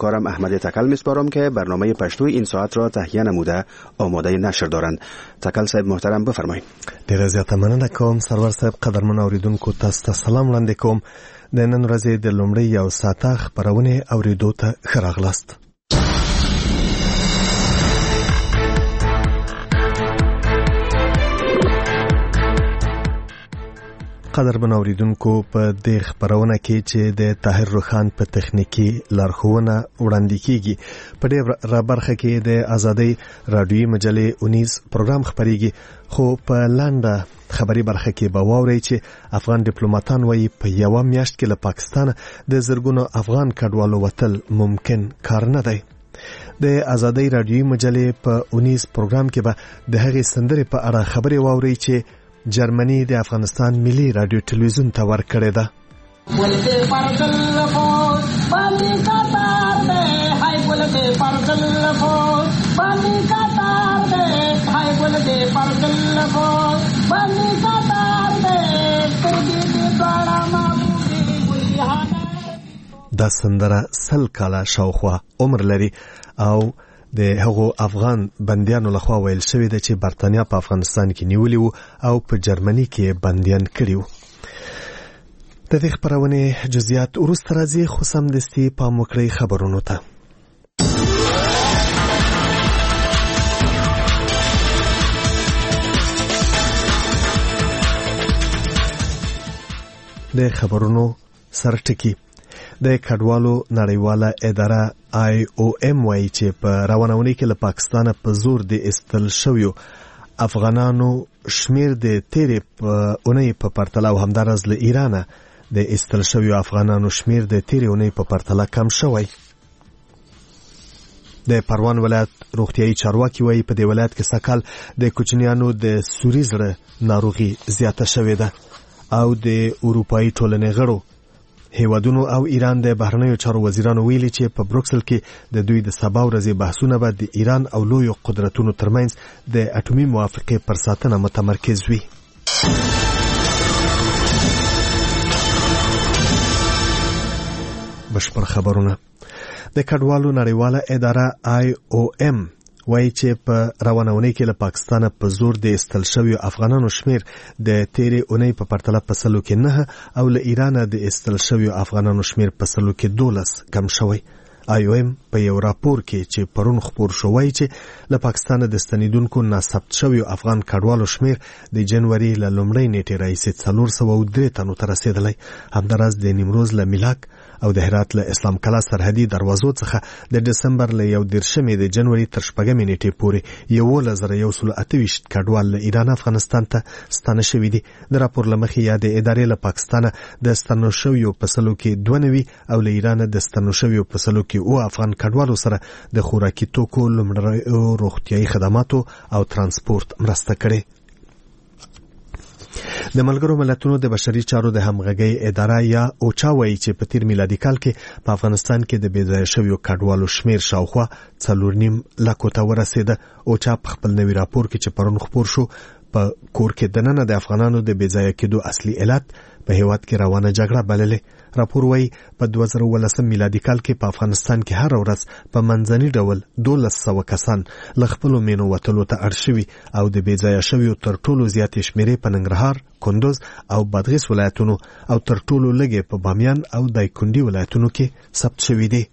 همکارم احمد تکل میسپارم که برنامه پشتوی این ساعت را تهیه نموده آماده نشر دارند. تکل صاحب محترم بفرمایید. ډیره زیاته مننه کوم سرور صاحب. قدرمن اوریدونکو تاسو ته سلام وړاندې کوم. د نن ورځې د لومړۍ یو ساعته خپرونې اوریدو ته ښه راغلاست. قدرمن اوریدونکو په دې خبرونه کې چې د طاهر روخان په تخنیکی لارښوونه وړاندې کیږي، په دې برخه کې د آزادۍ رادیوي مجلې 19 پروګرام خبريږي، خو په لنډه خبري برخه کې به واورئ چې افغان ډیپلوماټان وایي په یو میاشت کې له پاکستان د زرګونو افغان کډوالو وتل ممکن کار نه دی. د آزادۍ رادیوي مجلې په 19 پروګرام کې به د هغې سندرې په اړه خبرې واورئ چې جرمني د افغانستان ملي رادیو ټلویزیون ته ورکړې ده. دا سندره 100 کاله شاوخوا عمر لري او د هغو افغان بندیانو لخوا ویل شوی ده چې برتانیا په افغانستان کې نیولي وو او په جرمني کې بندیان کړي وو. د دې خبرونې جزئیات وروسته راځي، خو سمدستي پام وکړئ خبرونو ته. د خبرونو سرټکی د کډوالو نړیواله اداره IOM وایي چې په روانونې کې له پاکستانه په زور د استل شویو افغانانو شمیر د تیرې په اونۍ په پرتله او همدارس له ایرانه د استل شویو افغانانو شمیر د تیرې اونۍ په پرتله کم شوی. د پروان ولایت روغتیايي چارواکي وایي په دې ولایت کې سکهال د کوچنیانو د سوري زړه ناروغي زیاته شوې ده او د اروپایي ټولنې غړو هیوادونو او ایران د بهرنیو چارو وزیرانو ویلي چې په بروکسل کې د دوی د سبا ورځې بحثونه به د ایران او لویو قدرتونو ترمنځ د اټومي موافقې پر ساتنه متمرکز وي. بشپړ خبرونه. د کډوالو نړیواله اداره IOM وایي چې په روانونې کې له پاکستانه په زور د استل شویو افغانانو شمیر د تیرې اونۍ په پرتله په 9 او له ایرانه د استل شویو افغانانو شمیر په 12 کم شوی. IOM په یو راپور کې چې پرون خپور شو وایي چې له پاکستانه د ستنیدونکو ناثبت شویو افغان کډوالو شمیر د جنوري له لومړۍ نیټې راهیسې 403 تنو ته رسېدلی. همداراز د نیمروز له میلاک او د هرات له اسلام کلا سرحدي دروازو څخه د دسمبر له 1 د جنوري تر 4 نیټې پورې 1128 کډوال له ایران افغانستان ته ستانه شوي دي. د راپور له مخې یا د ادارې له پاکستانه د ستنو شویو په 92 او له ایران د ستنو شویو په او افغان کډوالو سره د خوراکي توکو، لومړنیو روغتیايي خدماتو او ترانسپورت مرسته کړې. د ملګرو ملتونو د بشري چارو د همغږۍ اداره یا اوچا وایي چې په تیر میلادي کال کې په افغانستان کې د بېځایه شویو کډوالو شمیر شاوخوا 4.5 لکو ته ورسېده. اوچا په خپل نوي راپور کې چې پرون خپور شو په کور کې دننه د افغانانو د بېځایه کېدو اصلي علت په هیواد کې روانه جګړه بللې. راپور وایي په 2019 میلادي کال کې په افغانستان کې هر ورځ په منځني ډول 1200 کسان له خپلو مینو وتلو ته اړ شوي او د بېځایه شویو تر ټولو زیاتې شمیرې په ننګرهار، کندوز او بادغیس ولایتونو او تر ټولو لږې په بامیان او دایکنډي ولایتونو کې ثبت شوي دي.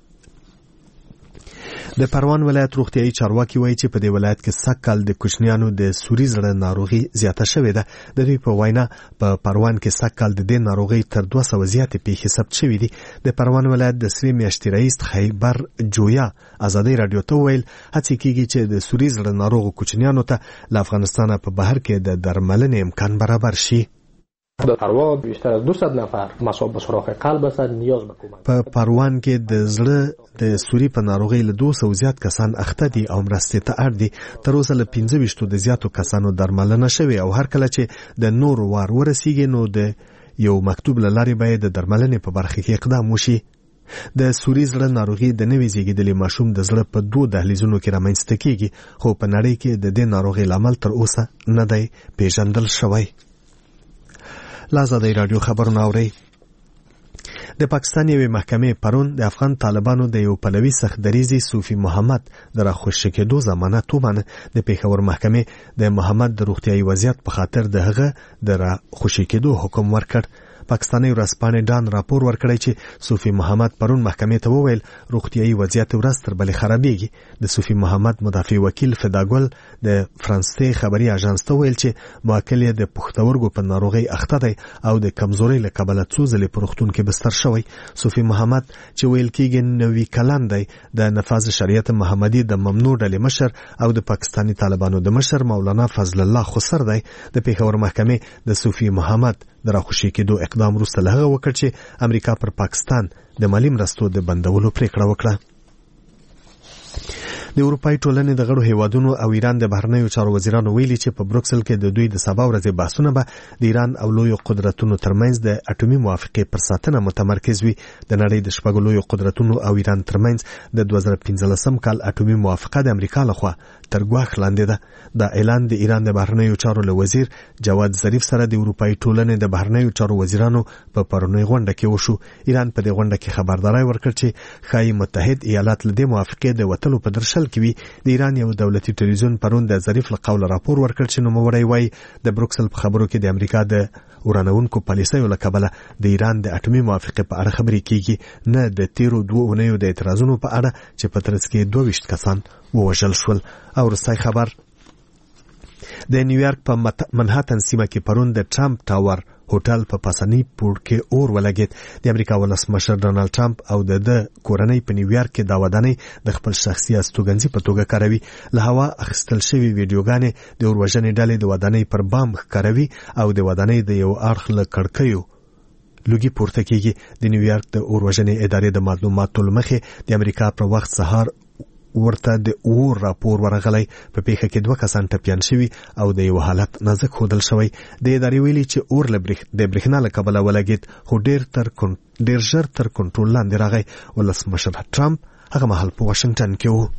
د پروان ولایت روغتیايي چارواکي وایي چې په دې ولایت کې سږکال د کوچنیانو د سوري زړه ناروغي زیاته شوې ده. د دوی په وینا په پروان کې سږکال د دې ناروغۍ تر 200 زیاتې پیښې ثبت شوې دي. د پروان ولایت د سری میاشتې رئیس خیبر جویا آزادۍ رادیو ته ویل هڅې کیږي چې د سوري زړه ناروغو کوچنیانو ته له افغانستانه په بهر کې د درملنې امکان برابر شي. در پروان بیشتر از 200 نفر مصاب به سوراخ قلب هستند، نیاز به کمک. په پروان کې د زړه د سوري په ناروغۍ له 200 زیات کسان اخته دي او مرستې ته اړ دي. تر اوسه له 15 د زیاتو کسانو درملنه شوې او هر کله چې د نور وار ورسیږي نو د یو مکتوب له لارې باید د درملنې په برخه کې اقدام وشي. د سوري زړه ناروغي د نوي زیږیدلي ماشوم د زړه په 2 دهلیزونو کې رامنځته کیږي، خو په نړۍ کې د دې ناروغۍ لامل تر اوسه نه دی پیژندل شوی. آزادۍ رادیو خبرونه اورئ. د پاکستان یوې محکمې پرون د افغان طالبانو د یو پلوي سختدریزي صوفي محمد د راخوشي کېدو ضمانت ومنه. د پیښور محکمې د محمد د روغتیايي وضعیت په خاطر د هغه د راخوشي کېدو حکم ورکړ. پاکستاني ورځپاڼې ډان راپور ورکړی چې صوفي محمد پرون محکمې ته وویل روغتیايي وضعیت ورځ تر بلې خرابېږي. د صوفي محمد مدافع وکیل فداګل د فرانسې خبري اژانس ته ویل چې موکل یې د پښتورګو په ناروغۍ اخته دی او د کمزورۍ له کبله څو ځلې په روغتون کې بستر شوی. صوفي محمد چې ویل کېږي 90 کلن دی د نفاذ شریعت محمدي د ممنوع ډلې مشر او د پاکستاني طالبانو د مشر مولانا فضل الله خسر دی. د پیښور محکمې د صوفي محمد د راخوشي کېدو اقدام وروسته له هغه وکړ چې امریکا پر پاکستان د مالي مرستو د بندولو پریکړه وکړه. د اروپای ټولنې د غړو هیوادونو او ایران د بهرنیو چارو وزیرانو ویلي چې په بروکسل کې د دوی د سبا ورځې بحثونه به د ایران او لویو قدرتونو ترمنځ د اټومي موافقې پر ساتنه متمرکز وي. د نړۍ د شپږ لویو قدرتونو او ایران ترمنځ د 2015 کال اټومي موافقه د امریکا لخوا تر ګواښ لاندې ده. دا اعلان د ایران د بهرنیو چارو له وزیر جواد ظریف سره د اروپای ټولنې د بهرنیو چارو وزیرانو په پرونی غونډه کې وشو. ایران په دې غونډه کې خبرداري ورکړه چې ښایي متحد ایالات له دې موافقې د وتلو په درشل کې وي. د ایران یو دولتي ټلویزیون پرون د ظریف له قوله راپور ورکړ چې نوموړی وایي د بروکسل په خبرو کې د امریکا د ورانونکو پالیسیو له کبله د ایران د اټومي موافقې په اړه خبرې کیږي، نه د تیرو 2 اونیو د اعتراضونو په اړه چې په ترڅ کې 22 کسان ووژل شول. او رسای خبر د نیویارک په منهاتن سیمه کې پرون د ټرمپ ټاور هوټل په پاسنی پور کې اور ولګید. د امریکا ولسمشر ډونالد ټرمپ او د کورنۍ په نیویارک کې دا ودانۍ د خپل شخصي استوګنځي په توګه کاروي. له هوا اخیستل شوی ویډیوګانې د اوروژنې ډلې د ودانۍ پر بام ښکاروي او د ودانۍ د یو اړخ له کړکیو لوګي پورته کیږي. د نیویارک د اوروژنې ادارې د معلوماتو لمخې د امریکا پر وخت سهار ورته د اور راپور ورغلی. په پیښه کې 2 کسان ټپیان شوي او د یو حالت نازک ښودل شوی. د ادارې ویلي چې اور د برېښنا له کبله ولګید خو ډېر ژر تر کنټرول لاندې راغی. ولسمشر ټرمپ هغه مهال په واشنګټن کې و.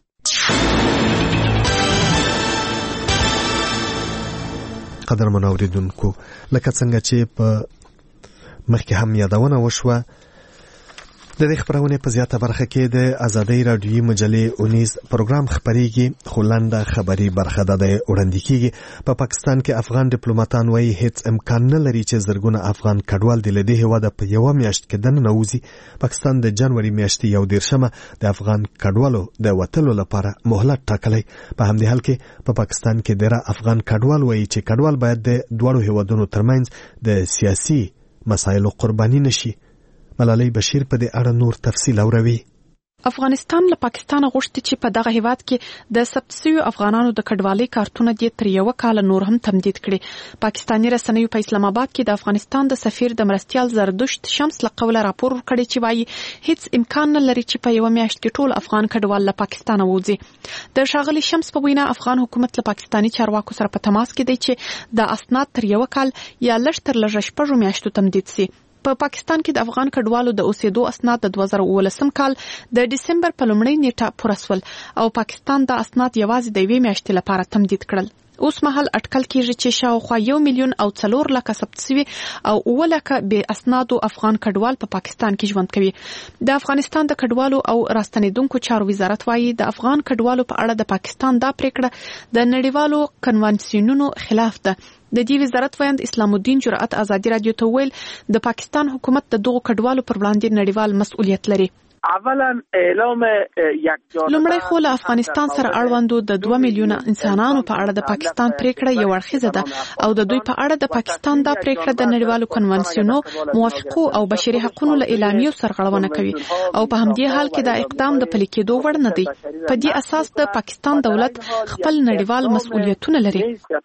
قدرمن اوریدونکو، لکه څنګه چې په مخکې هم یادونه وشوه، د دې خبرونه په زیاته برخه کې د ازادۍ رادیوي مجلې 19 پروګرام خبريږي. خو لنډه خبري برخه ده وړاندې کیږي. په پاکستان کې افغان ډیپلوماټان وایي هیڅ امکان نه لري چې زرګونه افغان کډوال د لدې هواده په یو میاشت کې دننه وځي. پاکستان د جنوري میاشتې 1 د افغان کډوالو د وټلو لپاره مهلت ټاکلی. په همدې حال کې په پاکستان کې ډېر افغان کډوال وایي چې کډوال باید د دوړو هوادونو ترمنځ د سیاسي مسایلو قرباني نشي. ملالۍ بشیر په دې اړه نور تفصیل اوروي. افغانستان له پاکستان غوښتي چې په دغه هیواد کې د ثبت شویو افغانانو د کډوالۍ کارتونه دې تر 1 کال نور هم تمدید کړي. پاکستاني رسنیو په اسلام آباد کې د افغانستان د سفیر د مرستیال زردشت شمس له قوله راپور ورکړی چې وایي هیڅ امکان نه لري چې په یو میاشت کې ټول افغان کډوال له پاکستان ووځي. د ښاغلي شمس په وینا افغان حکومت له پاکستاني چارواکو سره په تماس کې دی چې د اسناد تر 1 کال یا لږ تر لږه 6 میاشتو تمدید شي. په پاکستان کې د افغان کډوالو د اوسېدو اسناد د 2019 کال د ډسمبر په لومړۍ نیټه پوره شول او پاکستان د اسناد یوازې د 2 میاشتې لپاره تمدید کړل. اوس مهال اټکل کېږي چې شاوخوا 1,400,000 ثبت شوي او 900,000 بې اسنادو افغان کډوال په پاکستان کې ژوند کوي. د افغانستان د کډوالو او راستنیدونکو چارو وزارت وایي د افغان کډوالو په اړه د پاکستان دا پریکړه د نړیوالو کنوانسیونونو خلاف ده. د دې وزارت وایند اسلام الدین جرأت ازادي رادیو ته ویل د پاکستان حکومت د دغو کډوالو پر وړاندې نړیوال مسؤلیت لري. لومړی خو له افغانستان سره اړوندو د 2 میلیونه انسانانو په اړه د پاکستان پریکړه یو اړخیزه ده او د دوی په اړه د پاکستان دا پریکړه د نړیوالو کنوانسیونو موافقو او بشري حقوقو له اعلامیو سرغړونه کوي او په همدې حال کې دا اقدام د پلي کېدو وړ نه دی. په دې اساس د پاکستان دولت خپل نړیوال مسؤلیتونه لري.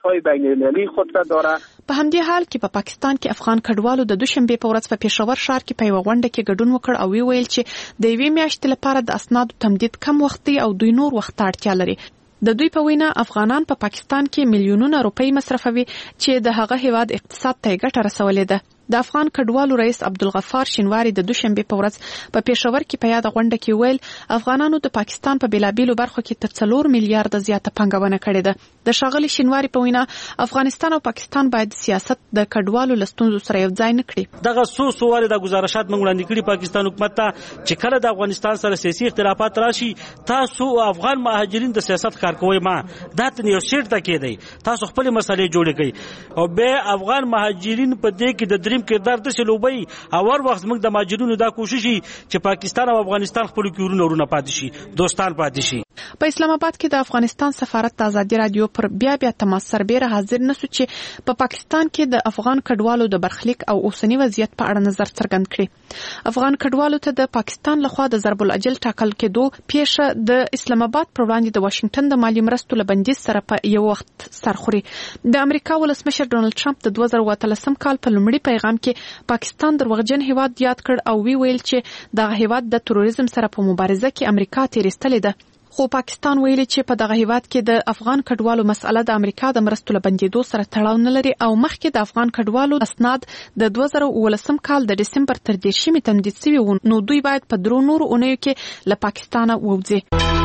په همدې حال کې په پاکستان کې افغان کډوالو د دوشنبه په ورځ په پېښور ښار کې په یو غونډه کې ګډون وکړ او ویل چې د 1 میاشتې لپاره د اسنادو تمدید کم وخت دی او دوی نور وخت اړتیا لري. د دوی په وینا افغانان په پاکستان کې میلیونونه روپۍ مصرفوي چې د هغه هیواد اقتصاد ته ګټه رسولې ده. د افغان کډوالو رئیس عبدالغفار شینواری د دوشنبه په ورځ په پېښور کې په یاد غونډه کې ویل افغانانو د پاکستان په بیلابیلو برخو کې تر 4 میلیارډ زیاته پانګونه کړې ده. د ښاغلي شینواری په وینا افغانستان او پاکستان باید سیاست د کډوالو لستونزو سره یو ځای نه کړي. دغه څو واره د گزارشات موږ وړاندې کړي پاکستان حکومت ته چې کله د افغانستان سره سیاسي اختلافات راشي تاسو افغان مهاجرین د سیاست کار کوي ما دا ته یو سیټ ته کېدی تاسو خپل مسلې جوړې کړئ او به افغان مهاجرین په دې کې د دریم کردار د شلوبي او ور وخت موږ د مهاجرینو دا کوشش چې پاکستان او افغانستان خپل کورونه ورونه پاتې شي دوستان پاتې شي. په اسلام آباد کې د افغانستان سفارت د ازادي رادیو پر بیا تماس سربېره حاضر نشو چې په پاکستان کې د افغان کډوالو د برخلیک او اوسنی وضعیت په اړه نظر څرګند کړي. افغان کډوالو ته د پاکستان لخوا د ضرب الاجل ټاکل کېدو پیښه د اسلام آباد پر وړاندې د واشنگټن د مالی مرستو له بندیز سره په یو وخت سرخوري. د امریکا ولسمشر ډونالد ټرمپ د 2013 کال په لومړي پیغام کې پاکستان دروغجن هیواد یاد کړ او ویل چې دغه هیواد د تروریزم سره په مبارزه کې امریکا تیرستلې ده. خو پاکستان ویلي چې په دغه هیواد کې د افغان کډوالو مسأله د امریکا د مرستو له بندیدو سره تړاو نه لري او مخکې د افغان کډوالو اسناد د 2019 کال د دسمبر تر 10 تمدید شوي وو نو دوی باید په 3 نورو اونیو کې له پاکستانه ووځي.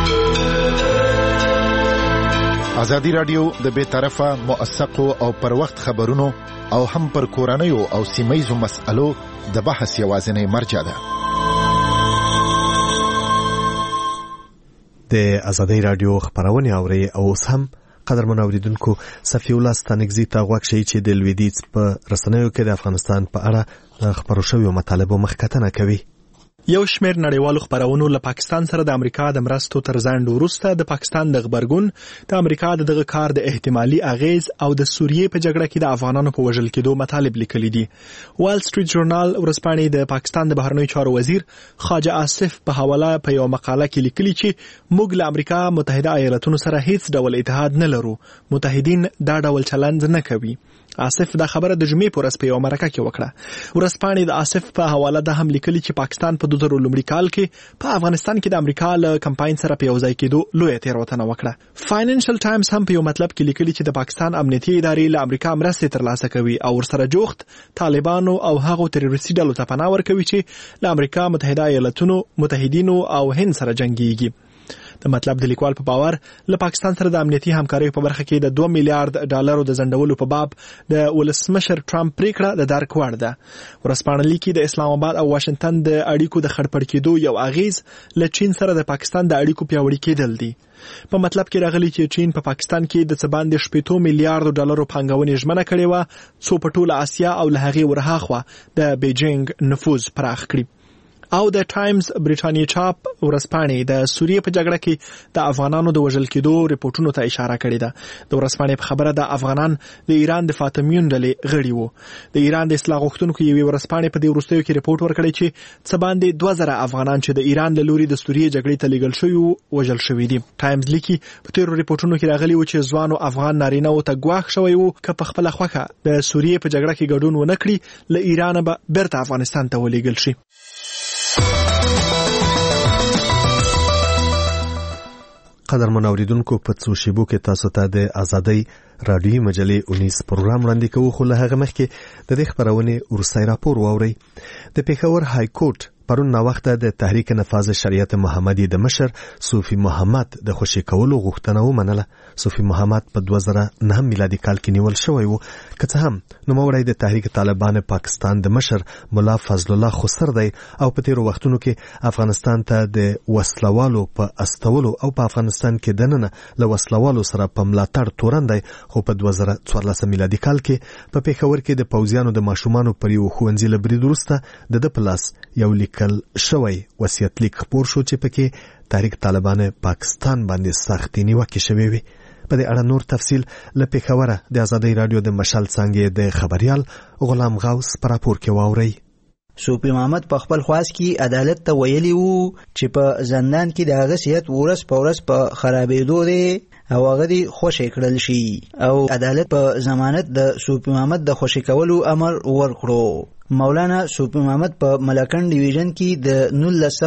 ازادي رادیو د بې طرفه موثقو او پر وخت خبرونو او هم پر کورنیو او سیمه‌یزو مسألو د بحث یوازینی مرجع ده. د ازادي رادیو خبرونه اوري او هم قدرمن اوریدونکو صفی الله ستانګزی ته غوښ شي چې د لویدیځ په رسنیو کې د افغانستان په اړه د خبرو شویو مطالبو مخکتنه کوي. یو شمېر نړیوالو خبرونو له پاکستان سره د امریکا د مرستو تر ځنډ وروسته د پاکستان د خبرګون د امریکا دغه کار د احتمالي اغیز او د سوریې په جګړه کې د افغانانو په وژل کېدو مطالب لیکلي دي. وال سټریټ ژورنال ورځپاڼې د پاکستان د بهرنیو چارو وزیر خواجه آصف په حواله په یو مقاله کې لیکلي چې موږ له امریکا متحده ایالاتونو سره هیڅ ډول اتحاد نه لرو. متحدین دا ډول چلند نه کوي. آصف دا خبره د جمعې پر ورځ په یو مرکه کې وکړه. ورځپاڼې د آصف په حواله د هم لیکلي چې پاکستان په 2000 لومړي کال کې په افغانستان کې د امریکا له کمپاین سره په یو ځای کېدو لوی تېروتنه وکړه. فاینانشل ټایمز هم په یو مطلب کې لیکلي چې د پاکستان امنیتي ادارې له امریکا مرستې ترلاسه کوي او ورسره جوخت طالبانو او هغو تروریستي ډلو ته پناه ورکوي چې له امریکا متحده ایالاتونو متحدینو او هند سره جنګيږي. د مطلب د لیکوال په باور له پاکستان سره د امنیتي همکارۍ په برخه کې د 2 میلیارډ ډالرو د ځنډولو په باب د ولسمشر ټرمپ پریکړه د درک وړ ده. ورځپاڼه لیکي د اسلام آباد او واشنگټن د اړیکو د خړپړ کېدو یو اغیز له چین سره د پاکستان د اړیکو پیاوړي کېدل دي. په مطلب کې راغلي چې چین په پاکستان کې د څه باندې 70 میلیارډ ډالرو پانګونې ژمنه کړې و څو په ټوله اسیا او له هغې ورهاخوا د بیجینګ نفوذ پراخ کړي. او د ټایمز برټانیې چاپ ورځپاڼې د سوریې په جګړه کې د افغانانو د وژل کېدو ریپورتونو ته اشاره کړې ده. د ورځپاڼې په خبره د افغانان د ایران د فاطمیون ډلې غړي وو. د ایران د اصلاح غوښتونکو یوې ورځپاڼې په دې وروستیو کې ریپورت ورکړی چې څه باندې 2000 افغانان چې د ایران له لوري د سوریې جګړې ته لیږل شوي وو وژل شوي دي. ټایمز لیکي په تیرو ریپورتونو کې راغلي وو چې ځوانو افغان نارینه او ته ګواښ شوی وو که په خپله خوښه د سوریې په جګړه کې ګډون ونه کړي له ایران به بیرته افغانستان ته ولېږل شي. قدرمن اوریدونکو په څو شیبو کې تاسو ته د ازادۍ رادیوي مجلې 19 پروګرام وړاندې کوو خو له هغه مخکې د دې خبرونې ورسای راپور واورئ. د پېښور های کورټ پرون ناوخته د تحریک نفاذ شریعت محمدي د مشر صوفي محمد د خوشي کولو غوښتنه ومنله. صوفي محمد په 2009 میلادي کال کې نیول شوی وو که څه هم نوموړی د تحریک طالبان پاکستان د مشر ملا فضل الله خسر دی او په تیرو وختونو کې افغانستان ته د وسلوالو په استولو او په افغانستان کې دننه له وسلوالو سره په ملاتړ تورن دی. خو په 2014 میلادي کال کې په پېښور کې د پوځیانو د ماشومانو پر یو ښوونځي له برید وروسته د پلاس یو لیکل شوی وصیت لیک خپور شو چې پکې تحریک طالبان پاکستان باندې سختې نیوکې شوې وي. په دې اړه نور تفصیل له پېښوره د ازادۍ رادیو د مشال څانګې د خبريال غلام غوث پر راپور کې واوري. صوفي محمد په خپل خواص کې عدالت ته ویلي وو چې په زندان کې د هغه صحت ورځ په ورځ په خرابېدو دی او هغه دی خوشی کړل شي او عدالت په ضمانت د صوفي محمد د خوشی کولو امر ورکړو. مولانا صوفي محمد په ملکن ډیویژن کې د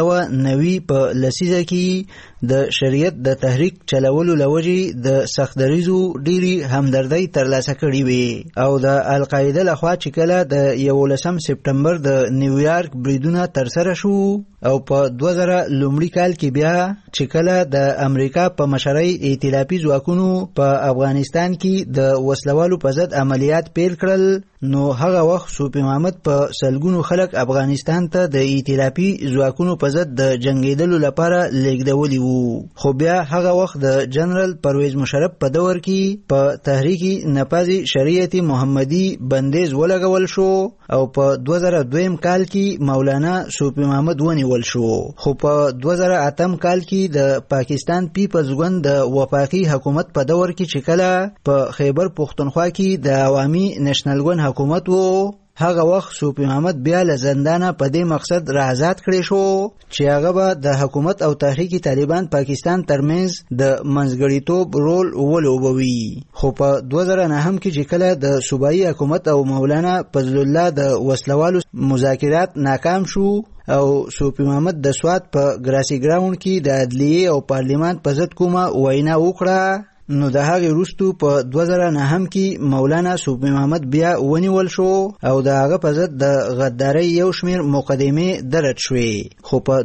1990 په لسیزه کې د شریعت د تحریک چلولو لوجې د سختدریزو ډیری همدردی ترلاسه کړې وي او د القاعده لخوا چې کله د 11 سپټمبر د نیویارک بریدونه ترسره شو او په 2000 لومړي کال کې بیا چې کله د امریکا په مشرۍ ائتلافي ځواکونو په افغانستان کې د وسلوالو په ضد عملیات پیل کړل نو هغه وخت صوفي محمد په سلګونو خلک افغانستان ته د ائتلافي ځواکونو په ضد د جنگیدلو لپاره لیږدولي وو خو بیا هغه وخت د جنرال پرویز مشرف په دور کې په تحریک نفاذ شریعت محمدي بندیز ولګول شو او په 2002 کال کې مولانا صوفي محمد ونیول شو خو په 2008 کال کې د پاکستان پیپلز ګوند د وفاقي حکومت په دور کې چې کله په خیبر پختونخوا کې د عوامي نېشنل ګوند حکومت وو هغه وخت صوفي محمد بیا له زندانه په دې مقصد را آزاد کړی شو چې هغه به د حکومت او تحریک طالبان پاکستان ترمنځ د منځګړیتوب رول ولوبوي خو په 2009 کې چې کله د صوبایي حکومت او مولانا فضل الله د وسلوالو مذاکرات ناکام شو او صوفي محمد د سوات په ګراسي ګراوند کې د عدلیه او پارلیمان په ضد کومه وینا وکړه نو د هغې وروستو په 2009 کې مولانا صوفي محمد بیا ونیول شو او د هغه په ضد د غدارۍ یو شمېر مقدمې درج شوې خو په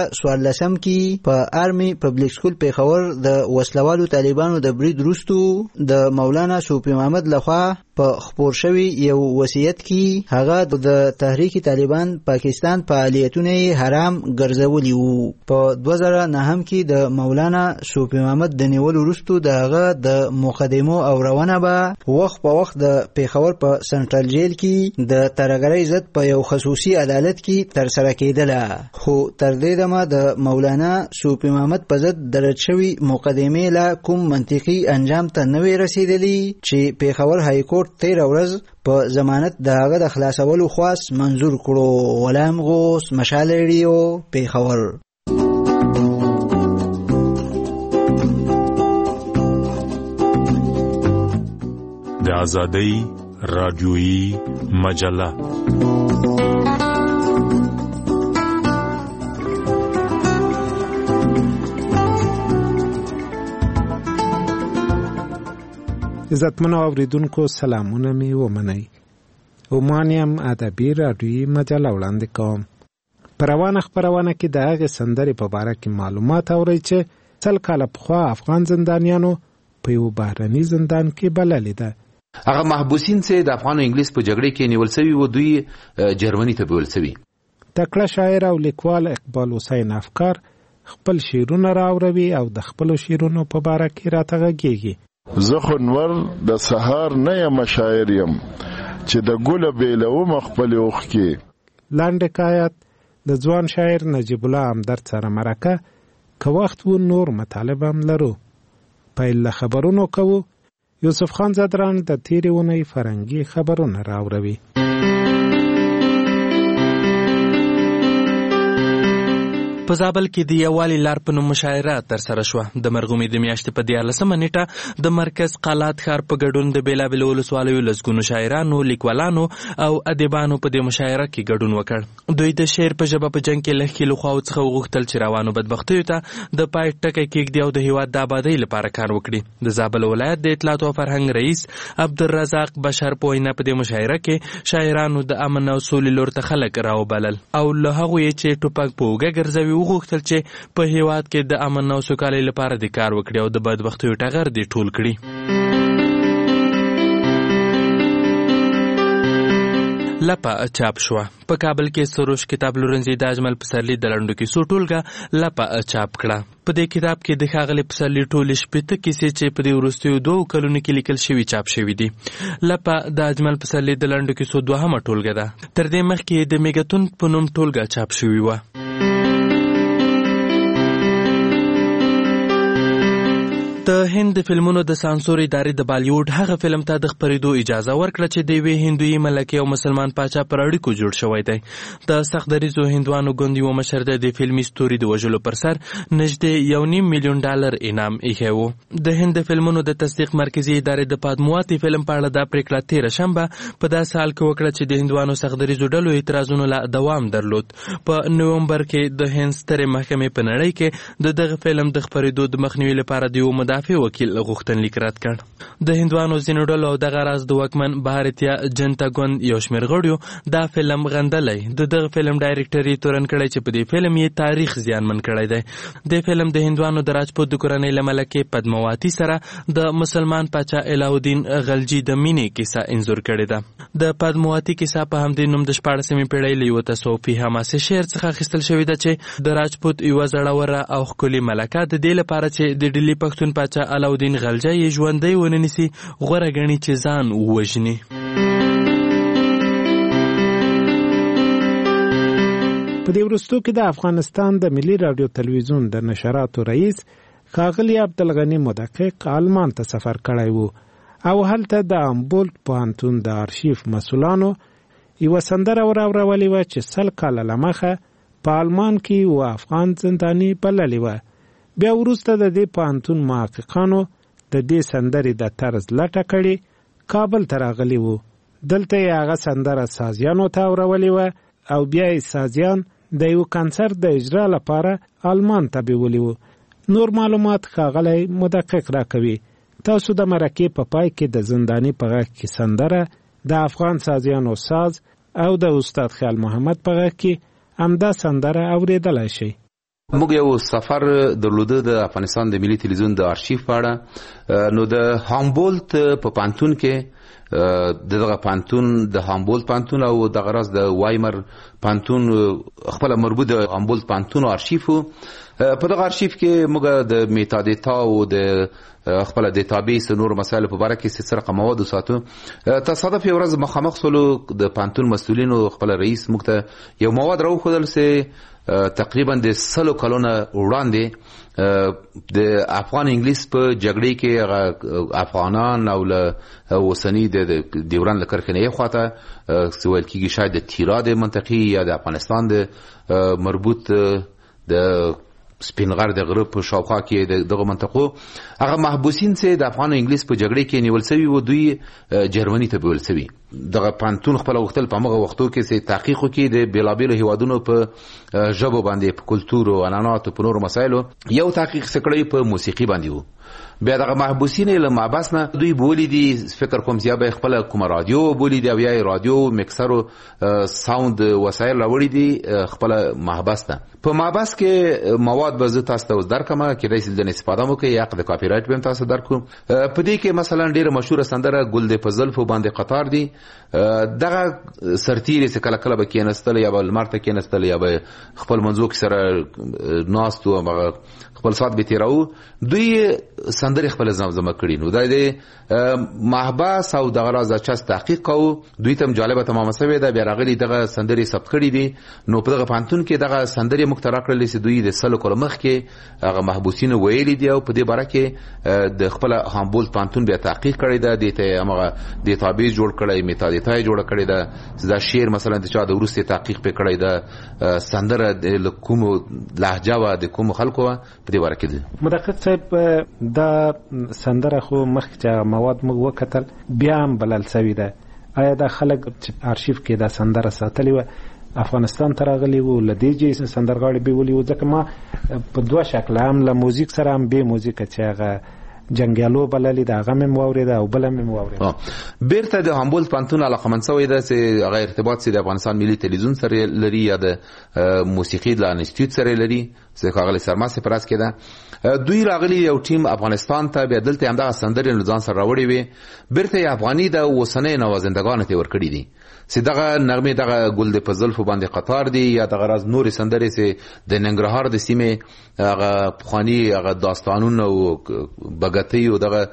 2014 کې په آرمي پبلک سکول پیښور د وسلوالو طالبانو د برید وروستو د مولانا صوفي محمد لخوا په خپور شوی یو وصیت کې هغه د تحریک طالبان پاکستان فعالیتونه حرام ګرځولي وو په 2009 کې د مولانا صوفي محمد د نیولو وروستو د هغه د مقدمو او روانه به وخت په وخت د پیښور په سنټرل جیل کې د ترګرۍ ضد په یو خصوصي عدالت کې ترسره کېدله خو تر دې دمه د مولانا صوفي محمد په ضد درج شوی مقدمې لا کوم منطقي انجام ته نه وی رسیدلی چې پیښور های کورټ 13 ورځ په ضمانت د هغه د خلاصولو خواست منظور کړو. غلام غوث، مشال ریډیو، پیښور. د آزادۍ رادیویی مجله عزتمنو اوریدونکو سلامونه می ومنئ. عمانیم ادبي رادیویی مجله وړاندې کوم. په روانه خپرونه کې د هغې سندرې په باره کې معلومات اورئ چې 100 کاله پخوا افغان زندانیانو په یو بهرني زندان کې بللې ده. هغه محبوسین چې د افغان او انګلیس په جګړې کې نیول شوي وو دوی جرمني ته بیول شوي. تکړه شاعر او لیکوال اقبال حسین افکار خپل شعرونه راوروي او د خپلو شعرونو په باره کې راته غږېږي. زه خو نور د سهار نه یم شاعر یم چې د ګله بیلوم خپلې اوښکې. لنډ حکایت د ځوان شاعر نجیب الله همدرد سره مرکه. که وخت و نور مطالب هم لرو. پیل له خبرونو کوو. یوسف خان زدران د تیرې اونۍ فرنګي خبرونه راوروي. په زابل کې د یووالي لار په نوم مشاعره ترسره شوه. د مرغومې د میاشتې په 14 نیټه د مرکز قالات ښار په ګډون د بېلابېلو ولسوالیو لسګونو شاعرانو، لیکوالانو او ادیبانو په دې مشاعره کې ګډون وکړ. دوی د شعر په ژبه په جنګ کې له ښکېلو خواو څخه وغوښتل چې روانو بدبختیو ته د پای ټکی کېږدي او د هېواد د آبادۍ لپاره کار وکړي. د زابل ولایت د اطلاعات او فرهنګ رئیس عبدالرزاق بشر په وینا په دې مشاعره کې شاعرانو د امن او سولې لور ته خلک راوبلل او له هغو یې چې ټوپک په اوږه ګرځوي وغوښتل چې په هیواد کې د امن او سوکالۍ لپاره د کار وکړي او د بدبختیو ټغر دې ټول کړي. لپه چاپ شوه. په کابل کې سروش کتاب لورنځي د اجمل پسرلي د لنډو کیسو ټولګه لپه چاپ کړه. په دې کتاب کې د ښاغلي پسرلي ټولې شپېته کیسې چې په دې وروستیو 2 کلونو کې لیکل شوي چاپ شوي دي. لپه د اجمل پسرلي د لنډو کیسو 2مه ټولګه ده. تر دې مخکې د میګتون په نوم ټولګه چاپ شوي وه. د هند د فلمونو د سانسور ادارې د بالیوډ هغه فلم ته د خپرېدو اجازه ورکړه چې د یوې هندوی ملکې او مسلمان پاچا پر اړیکو جوړ شوی دی. د سخت دریځو هندوانو ګوند یو مشر د فلمي ستوري د وژلو پر سر نږدې $1.5 میلیون انعام ایښی و. د هند د فلمونو د تصدیق مرکزي ادارې د پادمواتی فلم په اړه دا پریکړه تېره شنبه په داسې حال کې وکړه چې د هندوانو سخت دریځو ډلو اعتراضونو لا دوام درلود. په نومبر کې د هند سترې محکمې په نړۍ کې د دغه فلم د خپرېدو د مخنیوي لپاره د یو مدافع وکیل غوښتنلیک رد کړ. د هندوانو ځینو ډلو او دغه راز د واکمن بهارتیا جنتا ګوند یو شمېر غړیو دا فلم غندلی. د دغه فلم ډایرکټر یې تورن کړی چې په دې فلم یې تاریخ زیانمن کړی دی. د فلم د هندوانو د راجپوت د کورنۍ له ملکې پدماوتي سره د مسلمان پاچا علاءالدین غلجي د مینې کیسه انځور کړې ده. د پدماوتي کیسه په همدې نوم د 14مې پیړۍ له یوه تصوفي حماسي شعر څخه اخیستل شوې ده چې د راجپوت یوه زړوره او ښکلې ملکه د دې لپاره چې د ډیلي پښتون پاچا علاءالدین غلجی یې ژوندی ونه نیسي غوره ګڼي چې ځان ووژني. په دې وروستو کې د افغانستان د ملي رادیو تلویزیون د نشراتو رئیس ښاغلي عبدالغني مدقق آلمان ته سفر کړی و او هلته د امبولت پوهنتون د آرشیف مسؤلانو یوه سندره وراورولې وه چې 100 کاله له مخه په آلمان کې یوه افغان زنداني بللې وه. بیا وروسته د دې پوهنتون محققانو د دې سندرې د طرز لټه کړې کابل ته راغلي وو. دلته یې هغه سندره سازیانو ته اورولې وه او بیا یې سازیان د یو کنسرت د اجرا لپاره آلمان ته بیولي وو. نور معلومات ښاغلی مدقق راکوي. تاسو د مرکې په پای کې د زنداني په غږ کې سندره د افغان سازیانو ساز او د استاد خیال محمد په غږ کې همدا سندره اوریدلی شئ. موږ یو سفر درلوده د افغانستان د ملي تلویزیون د آرشیف په اړه. نو د هامبولت په پانتون کې دغه پانتون د هامبولت پانتون او دغه راز د وایمر پانتون خپل مربوط د هامبولت پانتون آرشیف په دغه آرشیف کې موږ د میتادیتا او د خپل ډیټابیس نور مسایل په اړه کې سره مواد ساتو. تصادف یو ورځ مخامخ سولو د پانتون مسؤلینو خپل رئیس موږ ته یو مواد راوښودل چې تقریبا د 100 کلونو وړاندې د افغان انګلیس په جګړې کې افغانان او اوسنی د ډیورند کرکنې خواته سوال کېږي شاید د تیرا د منطقې یا د افغانستان د مربوط د سپینغر د غرب په شاوخوا کې دغه منطقو هغه محبوسین چې د افغان انګلیس په جګړې کې نیول شوي و دوی جرمني ته بیول شوي. دغه پانتون خپل وختل په هغه وختو کې چې تحقیق وکړي د بیلابیلو هیوادونو په ژبو باندې په کلتور او عنعناتو په نورو مسایلو یو تحقیق سکړی په موسیقي باندې وو. بیا دغه محبوسین له محبس نه دوی بولی دي فکر کوم چې به خپل کوم رادیو بولی دی او یا رادیو میکسر او ساوند وسایل راوړي دي خپل محبس ته. په محبس کې مواد به زه تاسو ته درکمه کې رئیس د استفاده مو کوي حق د کاپی رائټ به تاسو درکو. په دې کې مثلا ډیره مشهور سندره ګل د فضل فو باندې قطار دي. دغه سرتیری چې کله کله به کېنستل یا به لمر ته کېنستل یا به خپل منځو کې سره ناستو خپل سات به تیراو دوی سندري خپل زمزمه کړي. نو د محبس او دغه راز چا تحقیق کوو دوی ته جالبه تمامه شوې ده. بیا راغلي دغه سندري ثبت کړي دي. نو په دغه پانتون کې دغه سندري مخترع کړل چې دوی د 100 کال مخ کې هغه محبوسین ویلي دي او په دې باره کې د خپل هامبولت پانتون بیا تحقیق کړی ده. د ته هغه ډیټابیس جوړ کړی میتادیتا جوړ کړی ده. دا شعر مثلا د چا د ورسته تحقیق په کړی ده سندره د کوم لهجه و د کوم خلکو په دې باره کې. مدقق صاحب دا سندره خو مخکې مواد موږ وکتل بیا هم بلل شوې ده. آیا دا خلک آرشیف کې دا سندره ساتلې وه افغانستان ته راغلي وو له دې چې سندرغاړي بیولي وو؟ ځکه ما په دوه شکله هم له موزیک سره هم بې موزیکه چې هغه جنګیالو بللې ده هغه مې واورېده او بله مې واورېده. بیرته د هامبولت پانتون علاقمند شوی ده چې هغه ارتباط چې د افغانستان ملي تلویزیون سره لري یا د موسیقي د انسټیټیوټ سره لري چې ښاغلی سرما سپراس کې ده. دوی راغلي یو ټیم افغانستان ته بیا دلته همدغه سندرې له ځان سره راوړې وې. بیرته یې افغاني د اوسنۍ نوازندګانو ته ورکړي دي چې دغه نغمې دغه ګل د په زلفو باندې قطار دي یا دغه راز نورې سندرې چې د ننګرهار د سیمې هغه پخواني هغه داستانونه او بګتۍ او دغه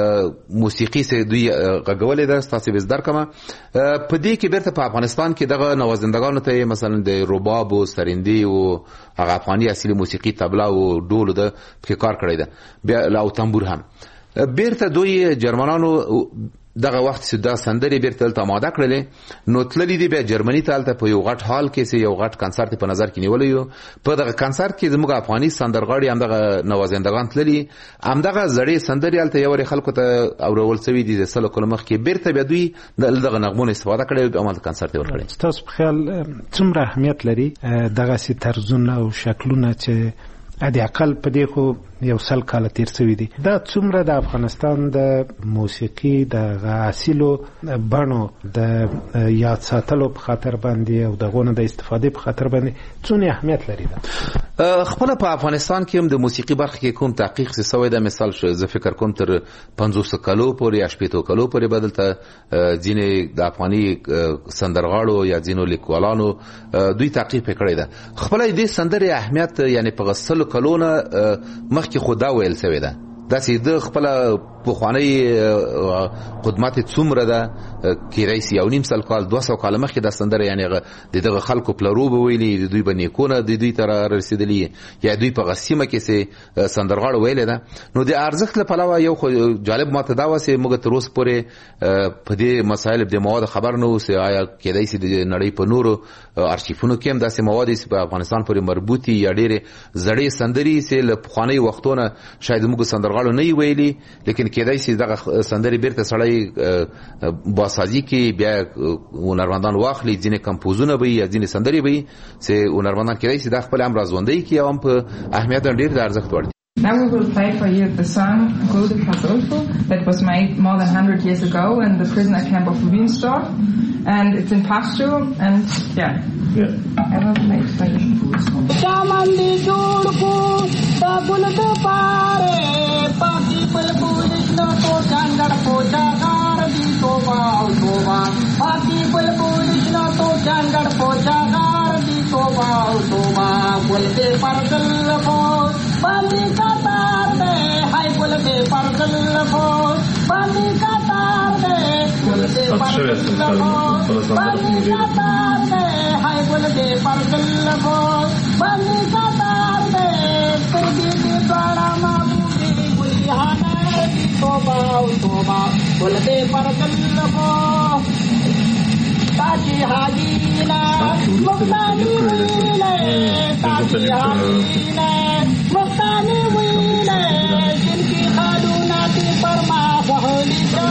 موسیقي چې دوی غږولې ده ستاسې به زده کړم. په دې کې بیرته په افغانستان کې دغه نوازندګانو ته مثلا د رباب او سرندې او هغه افغاني اصلي معاصره موسیقي طبله او ډول د په کار کړی ده بیا او تنبور هم. بیرته دوی جرمنانو دغه وخت چې دا سندرې بیرته تل آماده کړلې نو تللی دی بیا جرمني ته هلته په یو غټ هال کې یو غټ کنسرت په نظر کې نیولی یو. په دغه کنسرت کې زموږ افغاني سندرغاړي همدغه نوازندگان تللي همدغه زړې سندرې هلته یو خلکو ته اورول شوي دي د 100 کلو مخکې. بیرته بیا دوی دغه نغمونو استفاده کړې او همالته کنسرت یې ورکړی. ستاسو په خیال څومره اهمیت لري دغسې طرزونه او شکلونه چې د اقل په دې خو یو 100 کاله تیر شوي دي دا څومره د افغانستان د موسیقي د اصیلو بڼو د یاد ساتلو په خاطر باندې او د غونو د استفادې په خاطر باندې څونه اهمیت لري؟ خپل په افغانستان کې هم د موسیقي برخه کې کوم تحقیق شوی د مثال زه فکر کوم تر 500 کلو پورې یا 80 کلو پورې بدلته ځینې د افغاني سندرغاړو یا ځینو لیکوالانو دوی تحقیق کړی ده. خپل دې سندرې اهمیت یعنی په 100 کلونه مخکې خدا ویل شوی ده داسې د خپل پخوانی خدمات څومره ده کېدای شي 1.5 کال 200 کال مخکې د سندره یعنی دغه خلکو پلرو به ویلي دوی به نیکونه د دوی تر رسیدلی یا دوی په غسیمه کې سي سندرغاړو ویل ده. نو د ارزښت لپاره یو جالب ماته دا وسه موږ تر اوسه پورې په دې مسایل د مواد خبر نه اوسه آیا کېدای شي د نړۍ په نورو ارشیفونو کې هم داسې مواد چې په افغانستان پورې مربوطي یا ډېرې زړې سندري سي له پخوانی وختونو شاید موږ سندرغاړو نه ویلي لیکن کېدای شي دغه سندرې بیرته سړی باسازي کې بیا هنرمندان واخلي ځینې کمپوزونه به یا ځینې سندرې به چې هنرمندان کېدای شي د خپل امر ژوندۍ کې او هم په اهمیت ډېر د ارزښت وړ. Now we will play for you the song Gulde Pasolfo that was made more than 100 years ago in the prisoner camp of Wiensdorf, and it's in Pashto, and I will play it for you. Shamandi jodko tabulde pare paki pulpulishno to jangad pojagar di toba toba paki pulpulishno to jangad pojagar di toba toba bolte pargal ko bandi katar de hai bolte pargal ko bandi katar de bolte pargal ko bandi katar de hai bolte pargal ko bandi katar de kurdi di dwara ma budi bulihana di toba toba bolte pargal ko Taji Hajina Muktani Wile Taji Hajina Muktani Wile Jinki Khaduna Ti Parma Saholika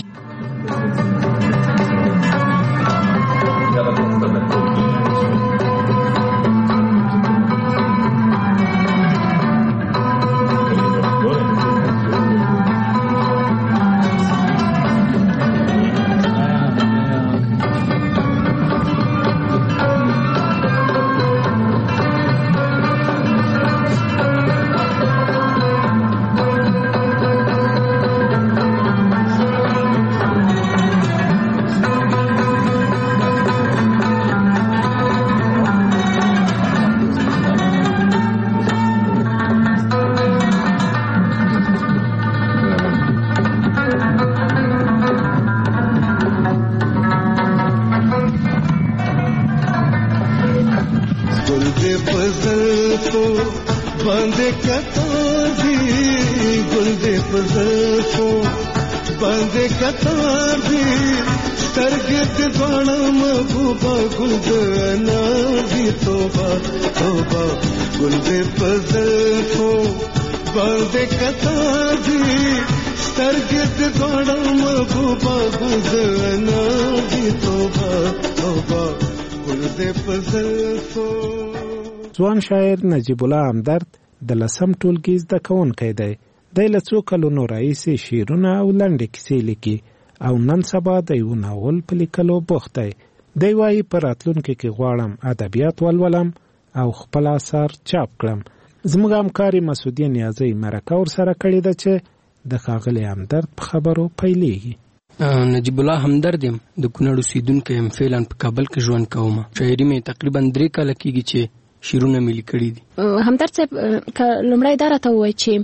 ځوان شاعر نجیب الله همدرد د لسم ټولګي زده کوونکی دی. دی له څو کلونو راهیسې شعرونه او لنډې کیسې لیکي او نن سبا د یو ناول په لیکلو بوخت دی. دی وایي په راتلونکي کې غواړم ادبیات ولولم او خپل اثار چاپ کړم. زموږ همکاري مسعودیه نیازی مرکه ورسره کړې ده چې د ښاغلي همدرد په خبرو پیلېږي. نجیب الله همدرد یم د کونړ اوسېدونکی یم. فعلا په کابل کې ژوند کوم. شاعري مې تقریبا 3 کاله کېږي چې شیرونه ملي کړی دي. همدرد صاحب لومړی دا راته ووایي چې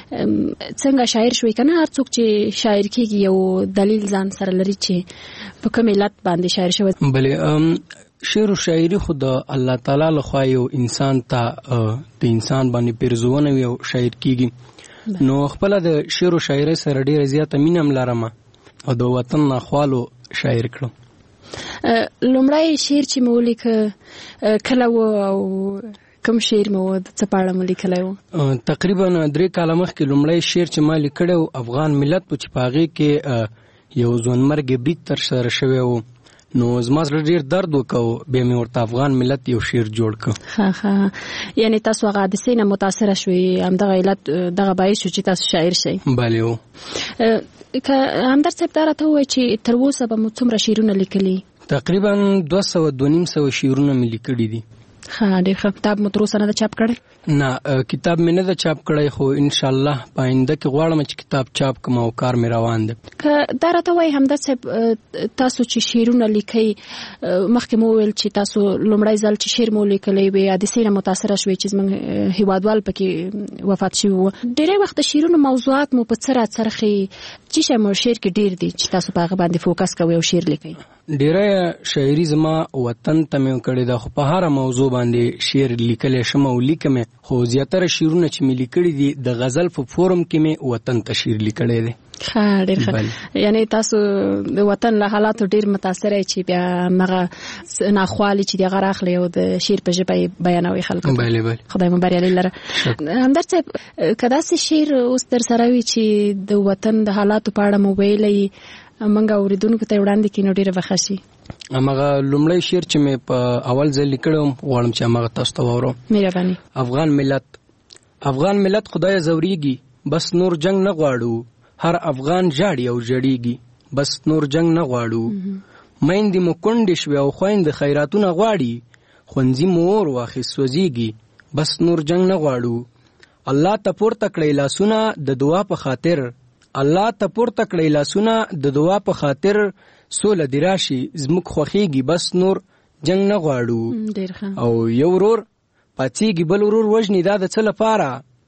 څنګه شاعر شوې که نه هر څوک چې شاعر کېږي یو دلیل ځان سره لري چې په کوم علت باندې شاعر شوی. بلې شعر او شاعري خو د الله تعالی لخوا یو انسان ته د انسان باندې پیرزونه یو شاعر کیږي نو خپل د شعر او شاعري سره ډیره زیاته مینه هم لرم او د وطن ناخوالو شاعر کړم. لومړی شعر چې مو لیک کله و او کوم شعر مو د څه په اړه مو لیکلی و؟ تقریبا 3 کاله مخکې لومړی شعر چې ما لیکلی و افغان ملت و چې په هغې کې یو ځوانمرګې برید ترسره شوی و نو زما زړه ډېر درد وکړو بیا مې ورته افغان ملت یو شعر جوړ کړ. ښه یعنې تاسو هغه حادثې نه متاثره شوئ همدغه علت دغه باعث شو چې تاسو شاعر شئ؟ بلې و. که همدرد صاحب دا راته ووایه چې تر اوسه به مو څومره شعرونه لیکلي؟ تقریبا 200 شعرونه مې لیکلي دي. ښه ډېر ښه. کتاب مو تر اوسه نه ده چاپ کړی؟ نه کتاب مې نه ده چاپ کړی خو انشاءالله په آینده کې غواړم چې کتاب چاپ کړم او کار مې روان دی. که دا راته وایي همدرد صاحب تاسو چې شعرونه لیکئ مخکې مو وویل چې تاسو لومړی ځل چې شعر مو لیکلی وې حادثې نه متاثره شوئ چې زموږ هیوادوال پکې وفات شوي وو ډېری وخت د شعرونو موضوعات مو په څه راڅرخي چې شی مو شعر کې ډېر دي چې تاسو په هغه باندې فوکس کوئ او شعر لیکئ؟ ډیره شاعري زما وطن ته مې کړې ده خو په هره موضوع باندې شعر لیکلی شم او لیکم خو زیاتره شعرونه چې مې لیکلي دي د غزل په فورم کې مې وطن ته شعر لیکلی دی. ښه ډېر ښه. یعنې تاسو د وطن له حالاتو ډېر متاثره یې چې بیا هغه ناخوالي چې د هغه راخلئ او د شعر په ژبه یې بیانوئ خلکو ته. خدای مو بریالي لره. همدرد صاحب که داسې شعر اوس در سره وي چې د وطن د حالاتو په اړه مو ویلی منګه اوریدونکو ته وړاندې کړي نو ډېره به ښه شي. هماغه لومړی شعر چې مې په اول ځل لیکلی وم غواړم چې هماغه تاسو ته واورم. مهرباني. افغان ملت خدای زوریږي بس نور جنگ نه غواړو هر افغان جاړي او جړیږي بس نور جنگ نه غواړو میندې مو کونډې شوې او خویندې خیراتونه غواړي ښوونځي مو اور واخیست سوځېږي بس نور جنگ نه غواړو الله ته پورته کړئ لاسونه د دعا په خاطر الله ته پورته کړئ لاسونه د دعا په خاطر سوله دې راشي زموږ خوښېږي بس نور جنگ نه غواړو او یو ورور پاڅېږي بل ورور وژني دا د څه لپاره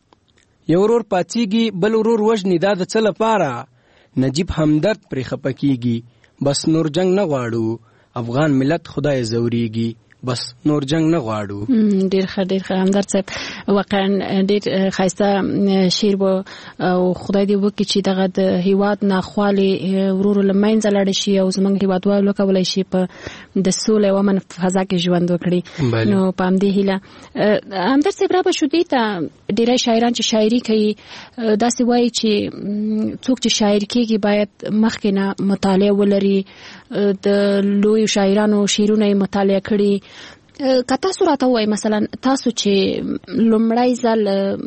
یو ورور پاڅېږي بل ورور وژني دا د څه لپاره نجیب همدرد پرې خفه کېږي بس نور جنگ نه غواړو افغان ملت خدای زوریږي بس نور جنگ نه غواړو. ډېر ښه ډېر ښه همدرد صاحب واقعا ډېر ښایسته شعر به او خدای دې وکړي چې دغه د هیواد ناخوالې ورو له منځه لاړې شي او زموږ هیوادوال وکولی شي په د سولې او امن فضا کې ژوند وکړي. نو په همدې هیله همدرد صاحب را به شو دې ته ډېری شاعران چې شاعري کوي داسې وایي چې څوک چې شاعر کېږي باید مخکې نه مطالعه ولري د لویو شاعرانو شعرونه یې مطالعه کړي. که تاسو راته ووایئ مثلا تاسو چې لومړی ځل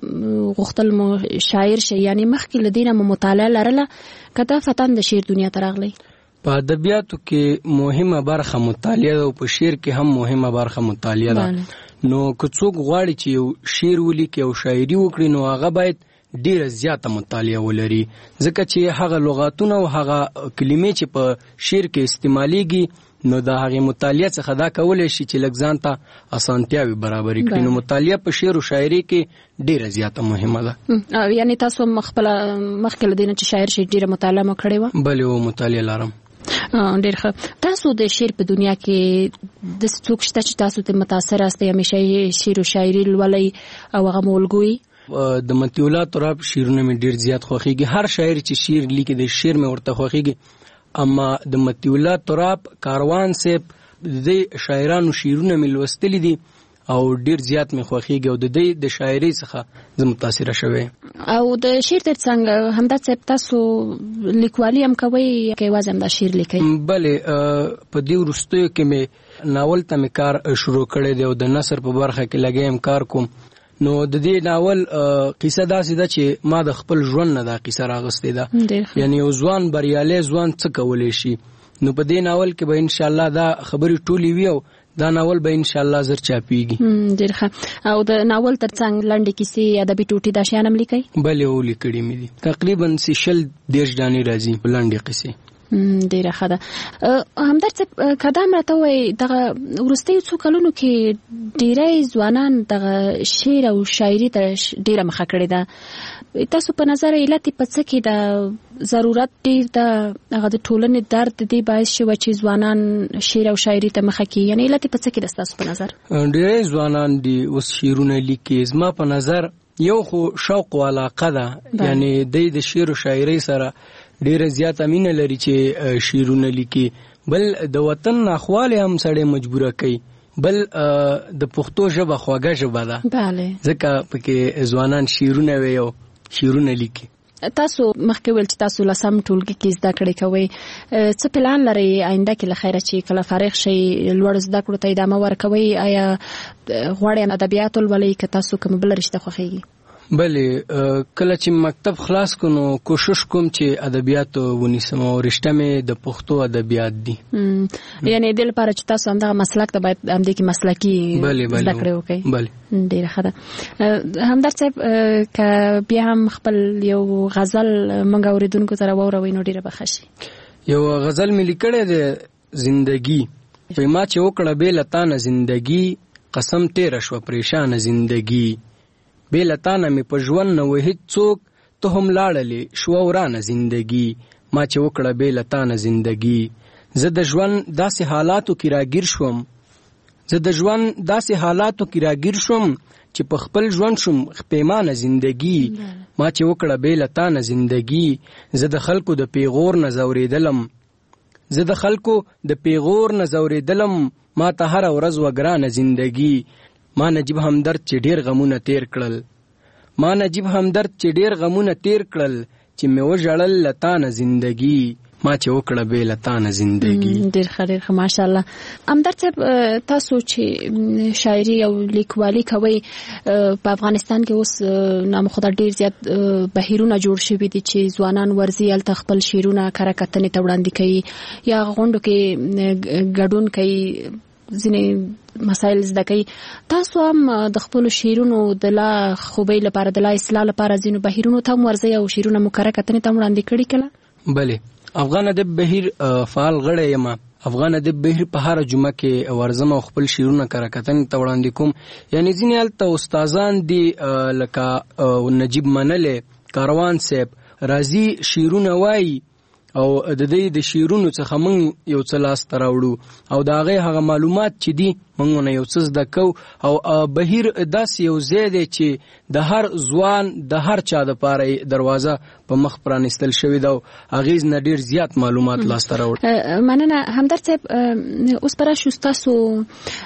غوښتل مو شاعر شئ یعنې مخکې له دې نه مو مطالعه لرله که دا فتن د شعر دنیا ته راغلی؟ په ادبیاتو کې مهمه برخه مطالعه ده او په شعر کې هم مهمه برخه مطالعه ده. نو که څوک غواړي چې یو شعر ولیکي او شاعري وکړي نو هغه باید ډیره زیاته مطالعه ولري ځکه چې هغه لغاتونه او هغه کلمې چې په شعر کې استعمالیږي نو د هغې مطالعه څخه دا کولی شي چې لږ ځان ته اسانتیاوې برابرې کړي. نو مطالعه په شعر او شاعري کې ډیره زیاته مهمه ده. یعنې تاسو خپله مخکې له دې نه چې شاعر شئ ډیره مطالعه مو کړې وه؟ بلې و مطالعه لرم. ډېر ښه. تاسو د شعر په دنیا کې داسې څوک شته چې تاسو ته متاثر یاستئ همیشه یې شعر او شاعري لولئ او هغه مو الګوئ؟ د مطیع الله تراب شعرونه مې ډېر زیات خوښېږي. هر شاعر چې شعر لیکي د شعر مې ورته خوښېږي اما د مطیع الله تراب کاروان صاحب د شاعرانو شعرونه مې لوستلي دي او ډېر زیات مې خوښېږي او د دې د شاعرۍ څخه زه متاثره شوی. او د شعر تر څنګ همدرد صاحب تاسو لیکوالي هم کوئ که یوازې همدا شعر لیکئ؟ بلې په دې وروستیو کې مې ناول ته مې کار شروع کړی دی او د نثر په برخه کې لګیم کار کوم. نو د دې ناول قصه داسې ده چې ما د خپل ژوند نه دا قصه راغستې ده یعنی یو ځوان بریالی ځوان څه کولی شي. نو په دې ناول کې به انشاءالله دا خبرې ټولې وي او دا ناول به انشاءالله زر چاپیږي. ډېر ښه. او د ناول تر څنګ لنډې کیسې ادبي ټوټې دا شیان هم لیکئ؟ بلې و لیکلي مې دي تقریبا 40 دانې راځي لنډې قیسې. ډیره ښه ده. همدرد صاحب کدام راته وایي دغه وروستیو څو کلونو کې ډیری ځوانان دغه شعر او شاعري ته ډیره مخه کړې ده. تاسو په نظر علت په څه کې ده؟ ضرورت ډیر ده هغه د ټولنې درد دی باعث شوی چې ځوانان شعر او شاعري ته مخه کړي، یعنی علت په څه کې ده تاسو په نظر؟ ډیری ځوانان دي اوس شعرونه لیکي. زما په نظر یو خو شوق او علاقه ده، یعنی د شعر او شاعري سره ډیره زیاته مینه لري چې شعرونه لیکي. بل د وطن ناخواله هم سړی مجبوره کوي. بل د پښتو ژبه خواږه ژبه ده، بله، ځکه پکې ځوانان شعرونه وي او شعرونه لیکي. تاسو مخکې ویل چې تاسو لسم ټولګي کې زده کړې کوئ، څه پلان لرئ آینده کې له خیره چې کله فارغ شئ لوړ زده کړو ته ادامه ورکوئ؟ آیا غواړئ ادبیات ولولئ که تاسو کومه بله رشته خوښیږي؟ بله، کله چې مکتب خلاص کو نو کوشش کوم چې ادبیات ونیسم او رشته مې د پښتو ادبیات دي. یعنی د لپاره چې تاسو همدغه مسلک ته باید همدې کې مسلکي زده کړې وکړئ. بله، ډیره ښه ده. همدرد صاحب که بیا هم خپل یو غزل موږ اورېدونکو ته راوړئ نو ډیره به ښه شي. یو غزل مې لیکلی دی، زندگی. ما چې وکړه بې له تا نه زندگی، قسم تیره شوه پریشانه زندگی. بې له تا نه مې په ژوند نه و هېڅ څوک، ته هم لاړلې شوه ورانه زندگی. ما چې وکړه بې له تا نه زندگی. زه د ژوند داسې حالاتو کې راګیر شوم، چې په خپل ژوند شوم پیمانه زندگی. ما چې وکړه بې له تا نه زندگی. زه د خلکو د پیغور نه زورېدلم، ما ته هره ورځ وګرانه زندگی. ما نجیب همدرد چې ډیر غمونه تیر کړل، چې مې وژړل له تا نه زندگی. ما چې وکړه بې له تا نه زندگی. ډیر ښه ماشاءالله. همدرد صاحب تاسو چې شاعري او لیکوالي کوئ، په افغانستان کې اوس نامخدا ډیر زیات بهیرونه جوړ شوي دي چې ځوانان ورځي هلته خپل شعرونه کره کتنې ته وړاندې کوي یا غونډو کې ګډون کوي، ځینې مسایل زده کوي. تاسو هم د خپلو شعرونو د لا خوبۍ لپاره، د لا اصلاح لپاره ځینو بهیرونو ته هم ورځئ او شعرونه مو کره کتنې ته هم وړاندې کړي کله؟ بله، افغان ادب بهیر فعال غړی یم. افغان ادب بهیر په هره جمعه کې ورځم او خپل شعرونه کره کتنې ته وړاندې کوم. یعنی ځینې هلته استادان دي لکه نجیب منلی، کاروان صاحب راځي شعرونه وایي او د دې د شعرونو څخه موږ یو څه لاسته راوړو او د هغې هغه معلومات چې دي موږ نه یو څه زده کوو. او بهیر داسې یو ځای دی چې د هر ځوان د هر چا دپاره دروازه په مخ پرانیستل شوې ده او هغې نه ډېر زیات معلومات لاسته راوړي. مننه. همدرد صاحب اوس به راشو ستاسو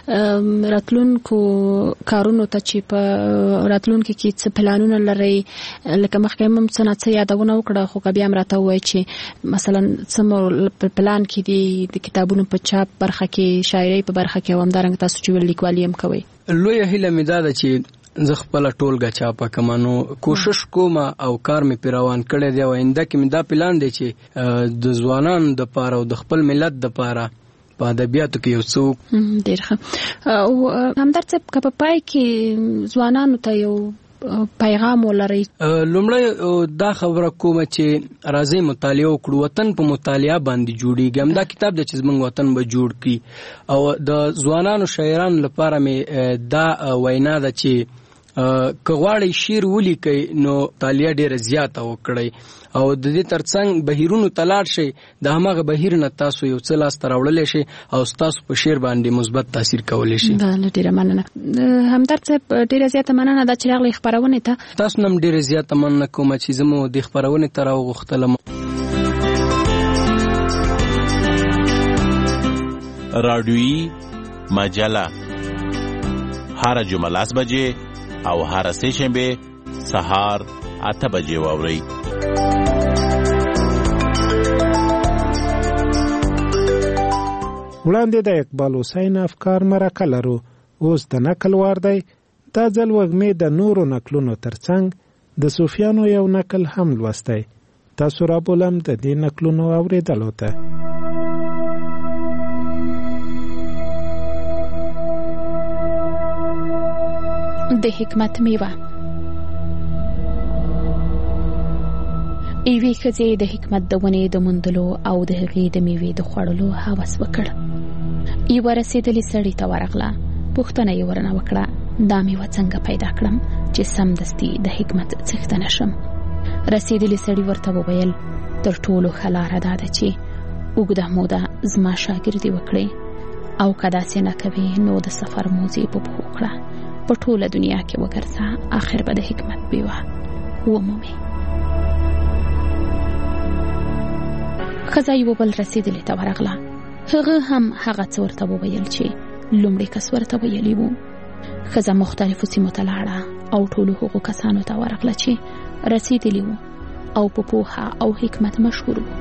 راتلونکو کارونو ته چې په راتلونکي کې څه پلانونه لرئ. لکه مخکې هم څه نه څه یادونه وکړه، خو که بیا هم راته ووایئ چې مثلا څه مو په پلان کې دي د کتابونو په چاپ برخه کې، شاعرۍ په برخه کې، او همدارنګه تاسو چې ویل لیکوالي هم کوئ؟ لویه هیله مې دا ده چې زه خپله ټولګه چاپه کړم، نو کوشش کوم او کار مې پرې روان کړی دی او آینده کې مې دا پلان دی چې د ځوانانو دپاره او د خپل ملت دپاره په ادبیاتو کې یو څوک. ډېر ښه. او همدرد صاحب که په پای کې ځوانانو ته یو پیغام ولرئ؟ لومړی دا خبره کومه چې راځئ مطالعه وکړو. وطن په مطالعه باندې جوړیږي. همدا کتاب دی چې زموږ وطن به جوړ کړي. او د ځوانانو شاعرانو لپاره مې دا وینا ده چې که غواړئ شعر ولیکئ نو مطالعه ډېره زیاته وکړئ او د دې ترڅنګ بهیرونو ته لاړ شئ. د هماغه بهیر نه تاسو یو څه لاسته راوړلی شئ او ستاسو په شعر باندې مثبت تاثیر کولی شي. ډېره مننه. همدرد صاحب ډېره زیاته مننه ده چې راغلئ خپرونې ته. تاسو نه هم ډېره زیاته مننه کومه چې زه مو دې خپرونې ته راوغوښتلم. رادیویي مجله هر جمعه 10 بجې او هر سه شنبه سهار 8 بجې واورئ. وړاندې د اقبال حسین افکار مرکه لرو. اوس د نقل وار دی. دا ځل وږمې د نورو نقلونو ترڅنګ د صوفیانو یو نقل هم لوستی. تاسو را بولم د دې نقلونو اورېدلو ته. د حکمت میوه. ایوې ښځې د حکمت د ونې د موندلو او د هغې د میوې د خوړلو هوس وکړ. یوه رسېدلې سړي ته ورغله. پوښتنه یې ورنه وکړه، دا میوه څنګه پیدا کړم چې سمدستي د حکمت څښتنه شم؟ رسېدلې سړي ورته وویل، تر ټولو ښه لاره دا ده چې اوږده موده زما شاګردي وکړې، او که داسې نه کوې نو د سفر موزې په پښو کړه، په ټوله دنیا کې وګرځه، آخر به د حکمت بیوه ومومې. ښځه یوه بل رسېدلې ته ورغله. هغه هم هغه څه ورته وویل چې لومړی کس ورته ویلي وو. ښځه مختلفو سیمو ته لاړه او ټولو هغو کسانو ته ورغله چې رسېدلي وو او په پوهه او حکمت مشهور وو.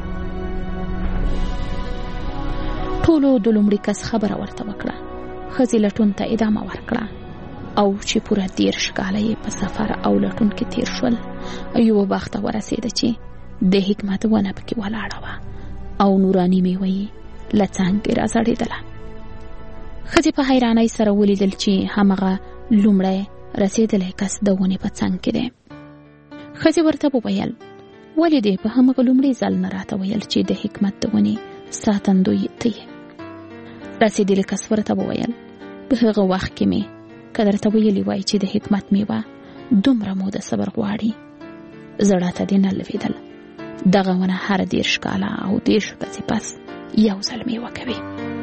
ټولو د لومړي کس خبره ورته وکړه. ښځې لټون ته ادامه ورکړه او چې پوره 13 کاله یې په سفر او لټون کې تیر شول. یوه باغ ته ورسېده چې د حکمت ونه پکې ولاړه وه او نوراني میوه یې له څانګې راځړېدله. ښځې په حیرانۍ سره ولیدل چې همغه لومړی رسېدلی کس د ونې په څنګ کې دی. ښځې ورته وویل، ولې دې په همغه لومړي ځل نه راته ویل چې د حکمت د ونې ساتندوی ته یې؟ رسېدلی کس ورته وویل، په هغه وخت کې مې که درته ویلي وای چې د حکمت میوه دومره موده صبر غواړي، زړه ته دې نه لوېدل. دغه ونه هر 13 کاله او 13 ورځې پس یو ځل میوه کوي.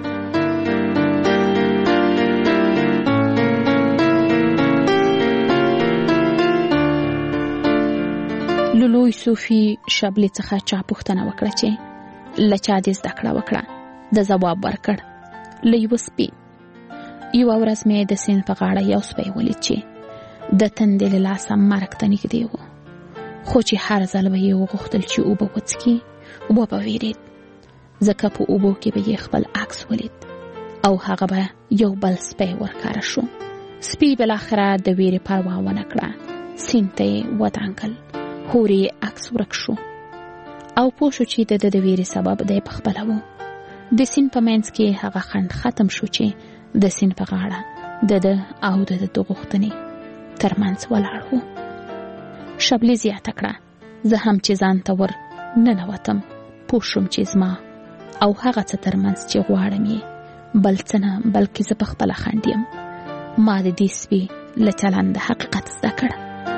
لوی صوفي شبلې څخه چا پوښتنه وکړه چې له چا دې زده کړه وکړه؟ د ځواب ورکړ، له یوه سپي. یوه ورځ مې د سیند په غاړه یو سپی ولید چې د تندې له لاسه مرګ ته نږدې و، خو چې هر ځل به یې وغوښتل چې اوبه وڅښي وبه ویرېد، ځکه په اوبو کې به یې خپل عکس ولید او هغه به یو بل سپی ورکاره شو. سپي بالاخره د ویرې پروا ونه کړه، سیند ته یې ودانګل، هورې عکس ورک شو او پوه شو چې د ویرې سبب دی پخپله و. د سیند په منځ کې هغه خنډ ختم شو چې د سیند په غاړه د او د غوښتنې ترمنځ ولاړ و. شبلې زیاته کړه، زه هم چې ځان ته ور ننوتم پوه شوم چې زما او هغه څه ترمنځ چې غواړم یې بل څه نه بلکې زه پخپله خنډ یم. ما د دې سپي له چلند حقیقت زده کړ.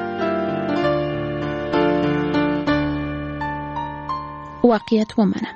واقعیت ومنه.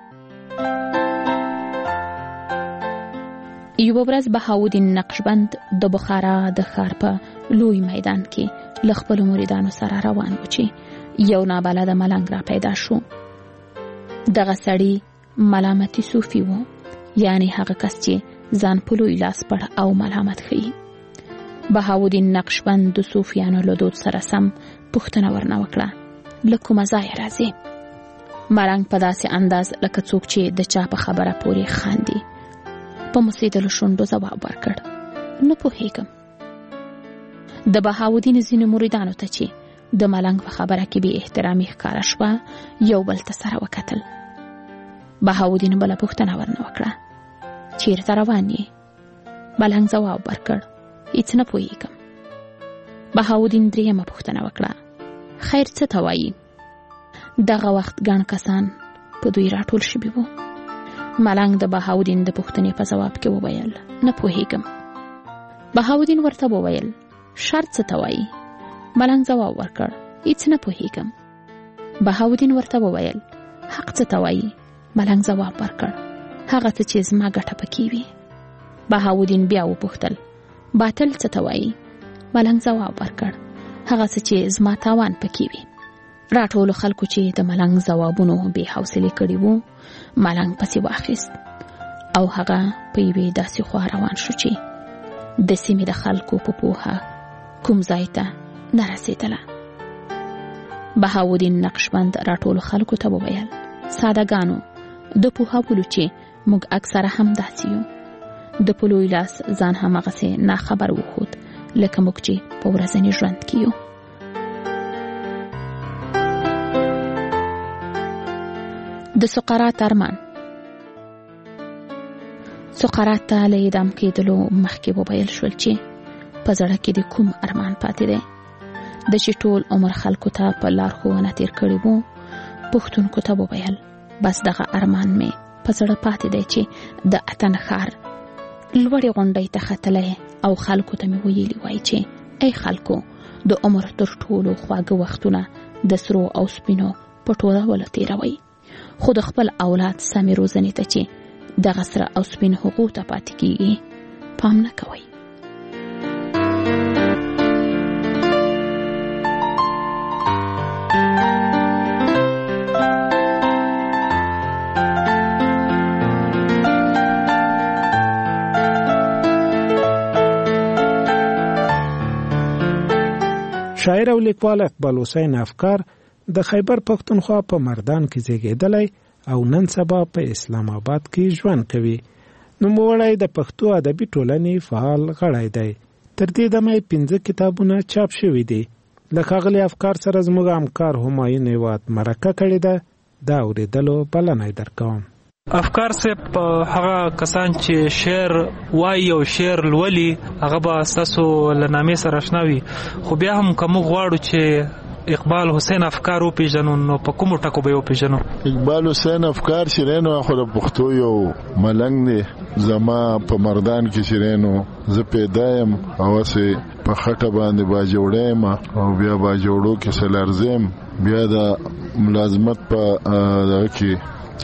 یوه ورځ بهاودین نقشبند د بخارا د ښار په لوی میدان کې له خپلو مریدانو سره روان و چې یو نابلده ملنګ را پیدا شو. دغه سړی ملامتي صوفي و، یعنی هغه کس چې ځان په لوی لاس پړ او ملامت ښیي. بهاودین نقشبند د صوفیانو له دود سره سم پوښتنه ورنه وکړه، له کومه ځایه راځې؟ ملنګ په داسې انداز لکه څوک چې د چا په خبره پورې خاندي په مسېدلو شونډو ځواب ورکړ، نه پوهېږم. د بهاودین ځینو مریدانو ته چې د ملنګ په خبره کې بې احترامي ښکاره شوه یو بل ته سره وکتل. بهاودین بله پوښتنه ورنه وکړه، چېرته روان یې؟ ملنګ ځواب ورکړ، هېڅ نه پوهېږم. بهاودین درېیمه پوښتنه وکړه، خیر څه ته وایي؟ دغه وخت ګڼ کسان په دوی راټول شوي وو. ملنګ د بهاودین د پوښتنې په ځواب کې وویل، نه پوهېږم. بهاودین ورته وویل، شرط څه ته وایي؟ ملنګ ځواب ورکړ، هېڅ نه پوهېږم. بهاودین ورته وویل، حق څه ته وایي؟ ملنګ ځواب ورکړ، هغه څه چې زما ګټه پکې وي. بهاودین بیا وپوښتل، باطل څه ته وایي؟ ملنګ ځواب ورکړ، هغه څه چې زما تاوان پکې وي. راټولو خلکو چې د ملنګ ځوابونو بې حوصلې کړي وو ملنګ پسې واخیست او هغه په یوې داسې خوا روان شو چې د سیمې د خلکو په پوهه کوم ځای ته نه رسېدله. بهاودین نقشبند راټولو خلکو ته وویل، سادهګانو، د پوهولو چې موږ اکثره هم داسې یو. د په لوی لاس ځان هماغسې ناخبر وښود لکه موږ چې په ورځني ژوند کې یو. د سقراط ارمان. سقراط ته له اعدام کېدلو مخکې وویل شول چې په زړه کې د کوم ارمان پاتې دی. د چې ټول عمر خلکو ته په لارښوونه تیر کړی وو، پښتونکو ته وویل بس دغه ارمان مې په زړه پاتې دی چې د اتن ښار لوړې غونډۍ ته ختلی او خلکو ته مې ویلي وای چې ای خلکو د عمر تر ټولو خواږه وختونه د سرو او سپینو په ټولولو تېروئ، خو د خپل اولاد سمې روزنې ته چې دغه سره او سپین حقوق ته پاتې کیږي پام نه کوئ. شاعر او لیکوال اقبال حسین افکار د خیبر پښتونخوا په مردان کې زیږیدلی او نن سبا په اسلام آباد کې ژوند کوي. نوموړی د پښتو ادبي ټولنې فعال غړی دی. تر دې دمه 15 کتابونه چاپ شوي دي. له ښاغلي افکار سره زموږ همکار همایون هیواد مرکه کړې ده. دا اورېدلو بلنه درکوم. افکار صاحب هغه کسان چې شعر وایي او شعر لولي هغه به ستاسو له نامې سره اشنا وي، خو بیا هم که موږ غواړو چې اقبال حسین افکار وپېژنو نو په کومو ټکو به یې وپېژنو؟ اقبال حسین افکار چې دی نو خو د پښتو یو ملنګ دی. زما په مردان کې چې دی نو زه پیدا یم هوسې په خټه باندې باجوړی یم او بیا باجوړو کې سلارزه یم، بیا د ملازمت په دغه کې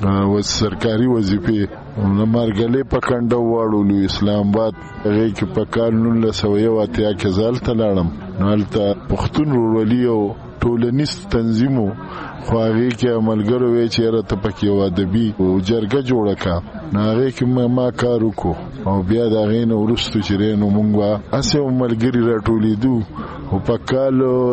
سرکاري وظیفې مرګلې په کنډه واړولو اسلام آباد هغې کې په کال 1981 کې زه هلته لاړم. نو هلته پښتون ورورولي او ټولنیز تنظیم و، خو هغې کې ملګرو وی چې یاره ته پکې یو ادبي جرګه جوړه کړه. نو هغې کې ما کار وکړو او بیا د هغې نه وروستو چې دی نو موږ به هسې ملګري راټولېدو او په کال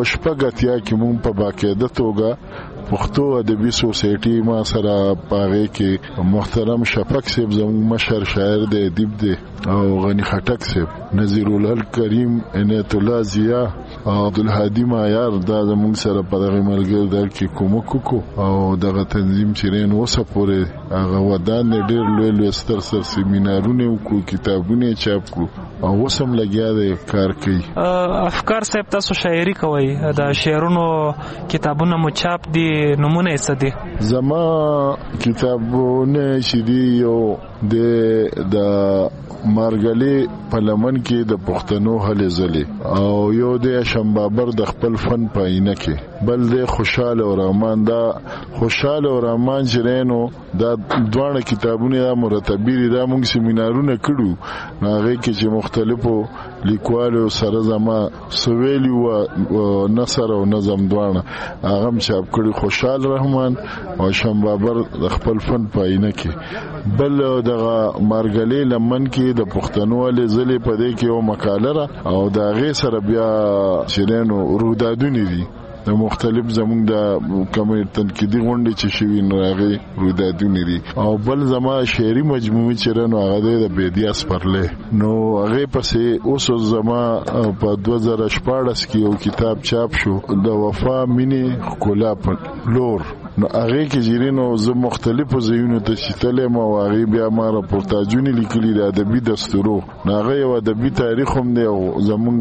86 کې موږ په باقاعده توګه پښتو ادبي سوسایټي ما سره پاغه کې محترم شفق صاحب زموږ مشر شاعر دی، ادیب دی، او غنی خټک صاحب، نذیر الحق کریم، عنایت الله ضیا او عبدالهادي معیار دا زموږ سره په دغه ملګرتیا کې کومک وکړو او دغه تنظیم چې رین اوسه پورې هغه ودان ډېر لوی ستر سیمینارونه وکړو، کتابونه چاپ کړو او اوس هم لګیا دی کار کوي. افکار صاحب تاسو شاعري کوئ، د شعرونو کتابونه مو چاپ دي، نمونه یې څه دي؟ زما کتابونه چې دي یو د مارګلې په لمن کې د پښتنو هلې ځلې او یو د شمبابر د خپل فن په عینه کې، بل د خوشاله او رحمان. دا خوشاله او رحمان چې رینو دا دواړه کتابونه دا مرتبي دي، دا موږ سیمینارونه کړو هغې کې چې مختلفو لیکوالو سره زما سویلی و نثر او نظم دواړه هغه هم چاپ کړي، خوشحال رحمان او شمبابر د خپل فن په عینه کې. بل دغه مارګلې لمن کې د پښتنو هلې ځلې په دې کې یو مقاله ده او د هغې سره بیا چې دی نو رویدادونه دي د مختلف زمونږ د کومې تنقیدي غونډې چې شوي نو هغې رویدادونه دي. او بل زما شعري مجموعې چې ده نو هغه دی د بیدیا سپرلی، نو هغې پسې اوس زما په 2014 کې یو کتاب چاپ شو د وفا مینې ښکلا په لور. نو هغې کې جیرې نو زه مختلفو ځایونو ته چې تللی یم او هغې بیا ما راپورتاجونه لیکلي د ادبي دستورو، نو هغه یو ادبي تاریخ هم دی او زمونږ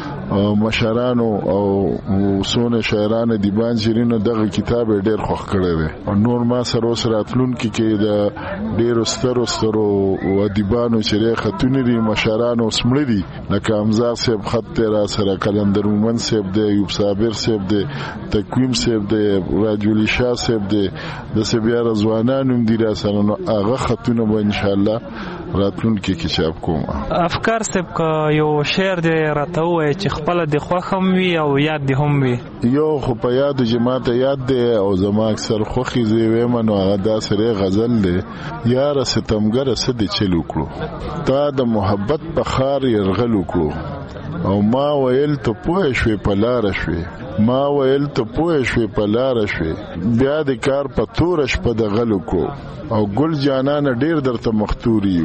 مشرانو او څونه شاعران ادیبان چې نو دغه کتاب ډېر خوښ کړی دی. او نور ما سره اوس راتلونکي کې د ډېرو سترو ادیبانو چې خطونه دي مشرانو اوس مړه دي، لکه امزاد صاحب خط دی را سره، قلندر مومن صاحب دی، ایوب صابر صاحب دی، تقویم صاحب دی، راجولی شاه صاحب دی، داسې بیا رضوانان هم دي را سره، نو هغه خطونه به انشاءالله راتلونکي کې چاپ کوم. افکار صاحب که یو شعر دی راته ووایي چې خپله دې خوښ هم وي او یاد دې هم وي؟ یو خو په یادو چې ماته یاد دی او زما اکثر خوښې زه ویم نو هغه داسې غزل دی: یاره ستمګره څه دې چل وکړو، تا د محبت په خار یرغل وکړو، او ما ویل ته پوه شوې په لاره شوې، ما ویل ته پوه شوې په لاره شوې، بیا د کار په توره شپه د غل وکړو، او ګل جانانه ډېر درته مختور یو،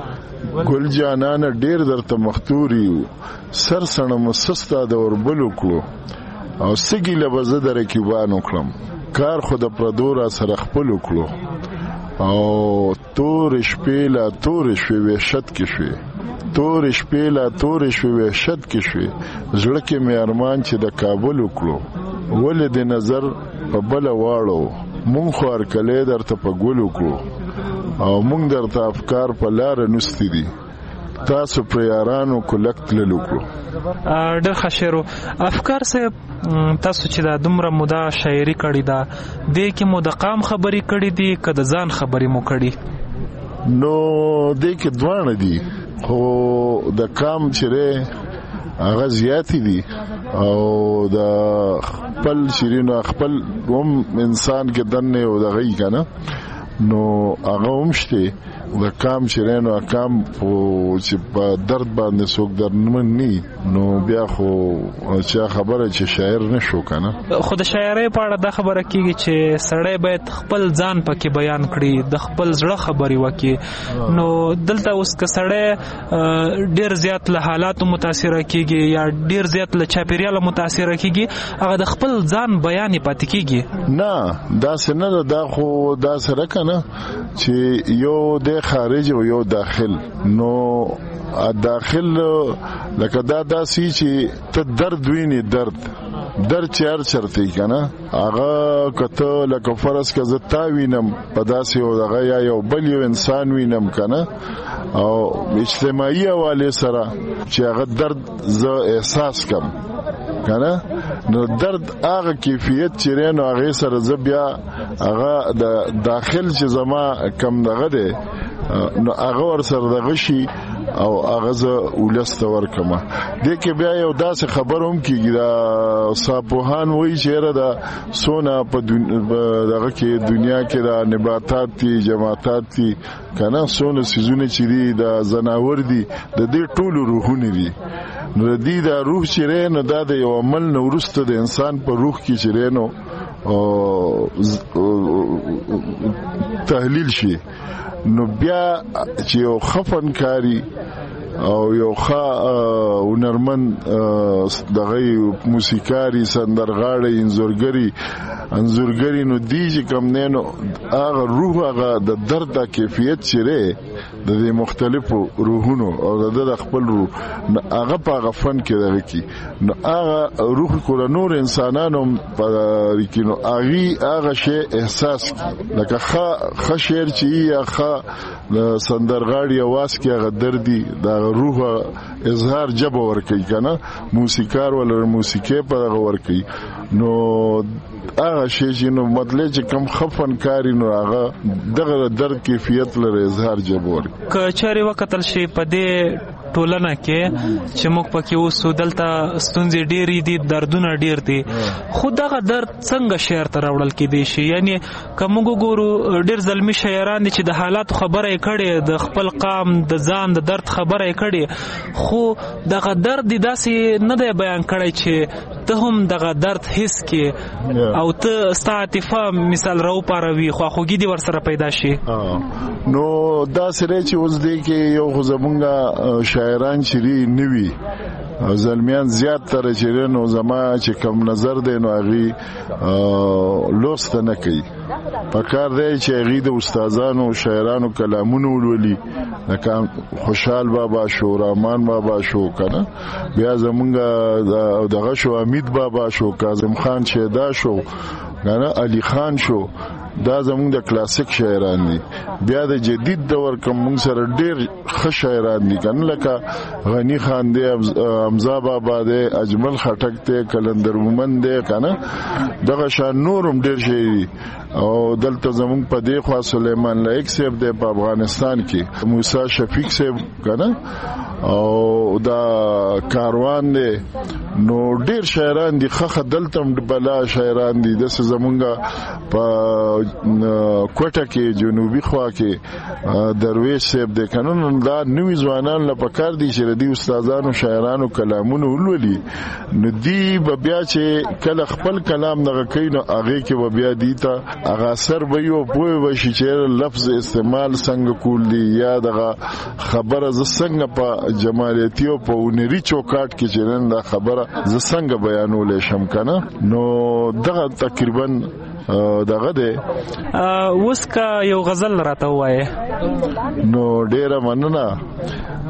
ګل جانانه ډېر درته مختور یو، سر سړم سستا د اوربل وکړو، او سګي له به زه د رقیبان وکړم، کار خو د پردو را سره خپل وکړو، او تور شپې لا تور شوې وحشت کې شوې، تور شپې لا تور شوې وحشت کې شوې زړه کې مې ارمان چې د کابل وکړو ولې د نظر په بل واړو مونږ خو ارکلې درته په ګل وکړو او مونږ درته افکار په لار نوستي دي تاسو پر یارانو کولکت لکړو. ډېر ښه شعر افکار صاحب تاسو چې دا دومره موده شاعري کړې ده دې کې مو د قام خبرې کړې دي که د ځان خبرې مو کړې؟ نو دې کې دواړه دي خو د قام چې هغه زیاتې دي او د خپل شیرینو خپل هم انسان کې دنه او د غي کنه نو هغه هم شته د کام شیرینو کام چې په درد باندې څوک درمن ني نو بیا خو چې خبره چې شاعر نشو کنه. خو د شاعرۍ په اړه دا خبره کیږي چې سړی باید خپل ځان پکې بیان کړي د خپل زړه خبرې وکړي نو دلته اوس که سړی ډیر زیات له حالاتو متاثر کیږي یا ډیر زیات له چاپیریال متاثر کیږي هغه د خپل ځان بیان پاتې کیږي نه دا څنګه دا خو دا سره کنه چې یو د خارج او یو داخل نو داخل لکه دا داسي چې ته درد ویني درد چرته کنه هغه کته لکه فرض که زتا وینم په داسې او دغه یا یو بل یو انسان وینم کنه او اجتماعي حواله سره چې هغه درد زه احساس کم کنه نو درد هغه کیفیت چې رینو هغه سره زه بیا هغه د داخل چې زما کم دغه ده نو هغه ور سره دغه شي او هغه زه ولست ورکمه د کې بیا یو داسې خبر هم کیږي دا صاحبوهان وایي چې دا سونا په دغه کې دنیا کې دا نباتات دي جماعتات دي کنه سونا سيزونه چې دي دا زناور دي د دې ټولو روحونه دي نو دې دا روح چې رینو دا د یو عمل نو ورسته د انسان په روح کې چې رینو تحلیل شي نو بیا چې یو خفن کاری او یو هنرمن دغه موسیقاری سندرغاړی انځورګری نو دی چې کم نه نو هغه روح هغه د درد د کیفیت چیرې د مختلفو روحونو او د خپل روح هغه په غفن کې دغه کی نو هغه روح کول نور انسانانو په کینو هغه شی احساس لکه خشیر چې یا سندرغاړی आवाज کې هغه دردي د روح اظهار جب ورکي کنه موسیقار ول موسیقي په هغه ورکي نو هغه شی چې نو مطلب چې کم خفن کاری نو هغه دغه درد کیفیت لري اظهار جب ورکي کچاري وکتل شي په دې ټولنه کې چې موږ پکې اوسو دلته ستونزې ډېرې دي دردونه ډېر دي خو دغه درد څنګه شعر ته راوړل کېدی شي یعنی که موږ وګورو ډېر زلمي شاعران دي چې د حالاتو خبره یې کړې د خپل قام د ځان د درد خبره یې کړې خو دغه درد دې داسې نه دی بیان کړی چې ته هم دغه درد حس کې او ته ستا عاطفه مثال راوپاروي خواخوږي دې ورسره پیدا شي نو دا سره چې اوس دی کې یو خو زمونږه شاعران چې نوي زلمیان زیات تر چې نو زما چې کم نظر دی نو هغه لوست نه کوي پکار دی چې هغه د استادانو شاعرانو کلامونه ولولي لکه خوشحال بابا شو رحمان بابا شو کنه بیا زمونږه دغه شو امید بابا شو کاظم خان شیدا شو کنه علی خان شو دا زمونږ د کلاسیک شاعران دي بیا د جدید دور کوم موږ سره ډېر ښه شاعران دي کنه لکه غنی خان دی حمزه بابا دی اجمل خټک دی کلندر مومن دی کنه دغه شان نورم ډېر شي او دلته زمونږ په دی خوا سلیمان لایق صاحب دی په افغانستان کې موسی شفیق صاحب کنه او دا کاروان دی نو ډېر شاعران دي خخه دلته بلا شاعران دي د زمونږه په کوټه کې جنوبي خوا کې درویش صاحب د قانون دا نوې ځوانان لپاره دي چې د استادانو شاعرانو کلامونه ولولي نو دی بیا چې کله خپل کلام دغه کین هغه کې بیا دی ته هغه اثر به یو پوي وشي چې لفظ استعمال څنګه کول دي یا دغه خبره ز څنګه په جمالیتي او په ونري چوکاټ کې چې دا خبره ز څنګه بیانول شم کنه نو دغه تقریبا دغه ده اوس کا یو غزل راته وایي نو ډیره مننه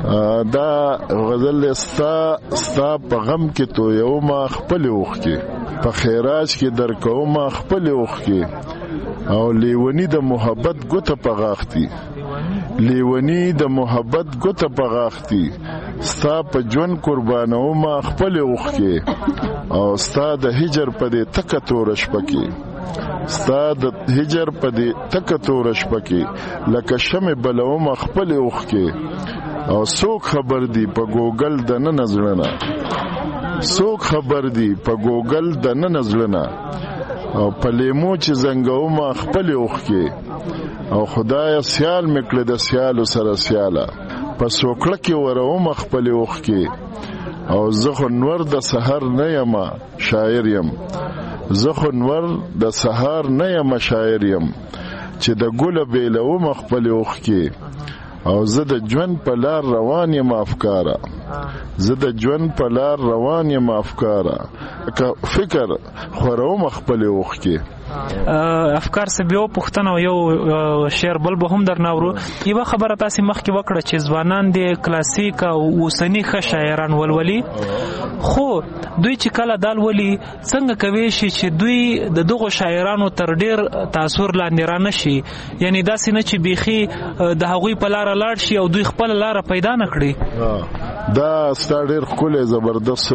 دا غزل ستا په غم کې تو یو ما خپل وخ کې په خیراج کې در کوم خپل وخ کې او لیونی د محبت ګوته په غاختي لیونی د محبت ګوته په غاختي ستا په ژوند قربانو ما خپل وخ کې او ستا د هجر په دې تک تورش پکې ستا د هجر په دې تک تورش پکې لکه شمع بلوم خپل وخ کې او څوک خبر دی په ګوګل د نه نظرنا څوک خبر دی په ګوګل د نه نظرنا او په لیمو چې زنګو ما خپل اوخ کې او خدای سیال میکړه د سیالو سره سیاله په سوکړه کې ورو ما خپل اوخ کې او زخه نور د سحر نه یم شاعر یم زخه نور د سحر نه یم شاعر یم چې د ګل بیلو ما خپل اوخ کې او زه د ژوند په لار روان یم افکاره زه د ژوند په لار روان یم افکاره که فکر خوروم خپل وخ کې افکار څه به پښتنه یو شعر بل به هم درناورو یو خبره تاسو مخکې وکړه چې ځوانان د کلاسیک او اوسنی ښه شاعران ولولي خو دوی چې کله دال ولي څنګه کوي چې دوی د دغه شاعرانو تر ډیر تاثیر لاندې را نشي یعنی دا سینه چې بيخي د هغوی په لار لاړ شي او دوی خپل لار پیدا نکړي دا ستاره خپل زبردست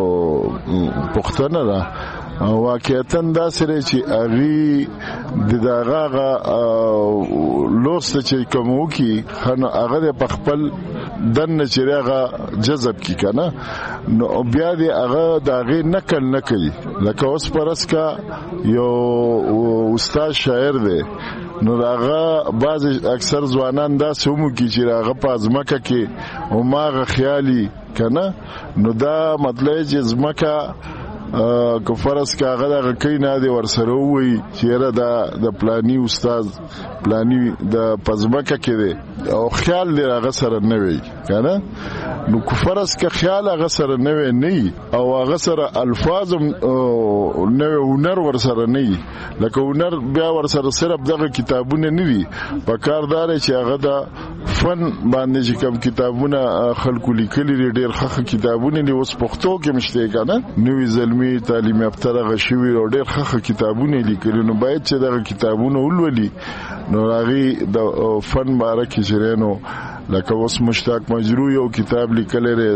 پښتنه ده واقعیتا دا سره چې اغي د دغه لوست چې کومو کی خنه هغه په خپل دن چیرغه جذب کی کنه نو بیا دی هغه دغه نقل نه کوي لکه اوس پرس کا یو استاد شاعر دی نو هغه بعض اکثر ځوانان دا سومو کی چې هغه په ازمکه کې او ماغه خیالي کنه نو دا مطلب چې ازمکه که فرض که هغه دغه کوي نه دی ورسره ووایي چېره د پلاني استاد پلاني د پزمکه کې دی او خیال دی هغه سره نه وي که نه نو که فرض که خیال هغه سره نه وي نه او هغه سره الفاظ نه وي هنر ورسره نه وي لکه هنر بیا ورسره صرف دغه کتابونه نه دي په کار دا دی چې هغه د فن باندې چې کوم کتابونه خلکو لیکلي دي ډېر ښه کتابونه دي اوس پښتو کې مشته که نه نوي زلمي تعلیم یافته دغه شوي او ډېر ښه کتابونه لیکلي نو باید چې دغه کتابونه ولولي نو هغې د فن باره کې چې نو لکه اوس مشتاق مجروح یو کتاب لیکلی دی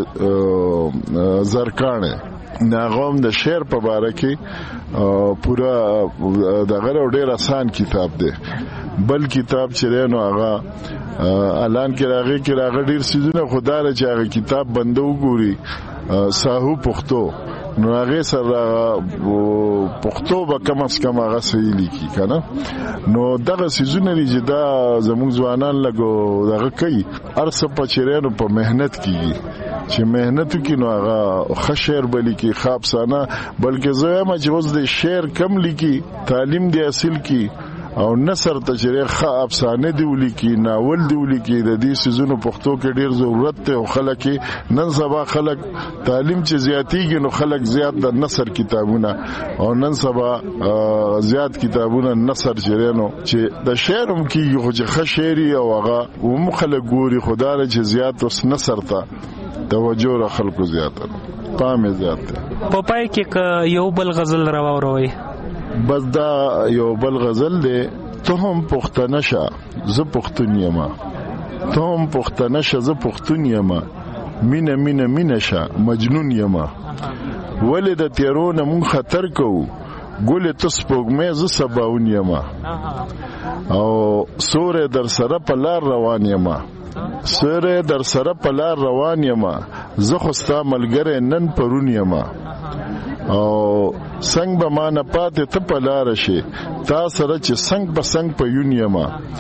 زرکاڼې ناغوم د شعر په باره کې پورا دغه ډېر آسان کتاب دی بل کتاب چې نو هغه اعلان کې راغی ډېر څیزونه خو دا دی چې هغه کتاب بنده وګوري ساهو پښتو نو هغه سره پښتو به کم از کم هغه صحیح لیکي کنه نو دغه سيزونه دي چې دا زموږ ځوانان لګو دغه کوي ارسه په چیرانو په مهنت کیږي چې مهنت کوي نو هغه خشر بلی کی خاصانه بلکې زما چې اوس د شعر کم لیکي تعلیم دی اصل کی او نثر ته چې ښه افسانه دی ولیکي ناول دی ولیکي د دې سيزونو پښتو کې ډیر ضرورت ته او خلک نن سبا خلک تعلیم چې زیاتیږي نو خلک زیات د نثر کتابونه او نن سبا زیات کتابونه نثر چرېنو چې د شعر هم کیږي خو چې ښه شعري او هغه هم خلک ګوري خدای چې زیات اوس نثر ته توجه را خلکو زیات پام زیات په پای کې یو بل غزل راووروي بس دا یو بل غزل دی ته هم پښتنه شه زه پښتون یم ته هم پښتنه شه زه پښتون یم مینه مینه مینه شه مجنون یم ولې د تیرونه مون خطر کوو ګل ته سپوږمۍ زه سباون یم او سورې در سره په لار روان یم سورې در سره په لار روان یم زه خو ستا ملګری نن پرون یم او څنګه به ما نه پاتې ته په لاره شي تا سره چې څنګه به څنګه په یون یم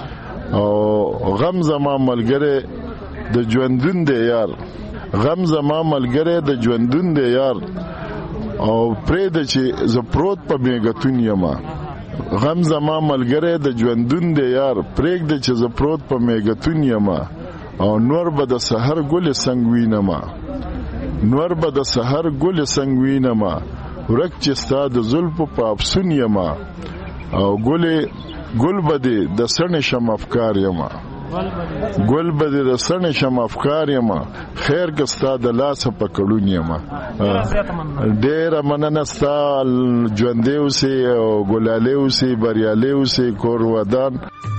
او غم زما ملګری د ژوندون دی یار غم زما ملګری د ژوندون دی یار او پرېږده چې زه پروت په میګتون یم غم زما ملګری د ژوندون دی یار پرېږده چې زه پروت په میګتون یم او نور به د سحر ګلې څنګه وینم نور به د سحر ګل څنګه وینم ورک چې ستا د زلفو په افسون یم او ګل به د سڼې شم افکار یم ګل به د رسنې شم افکار یم خیر کستا د لاس په کړون یم ډیر مننه ستا ژوندې اوسې او ګلاله اوسې بریالي اوسې کور ودان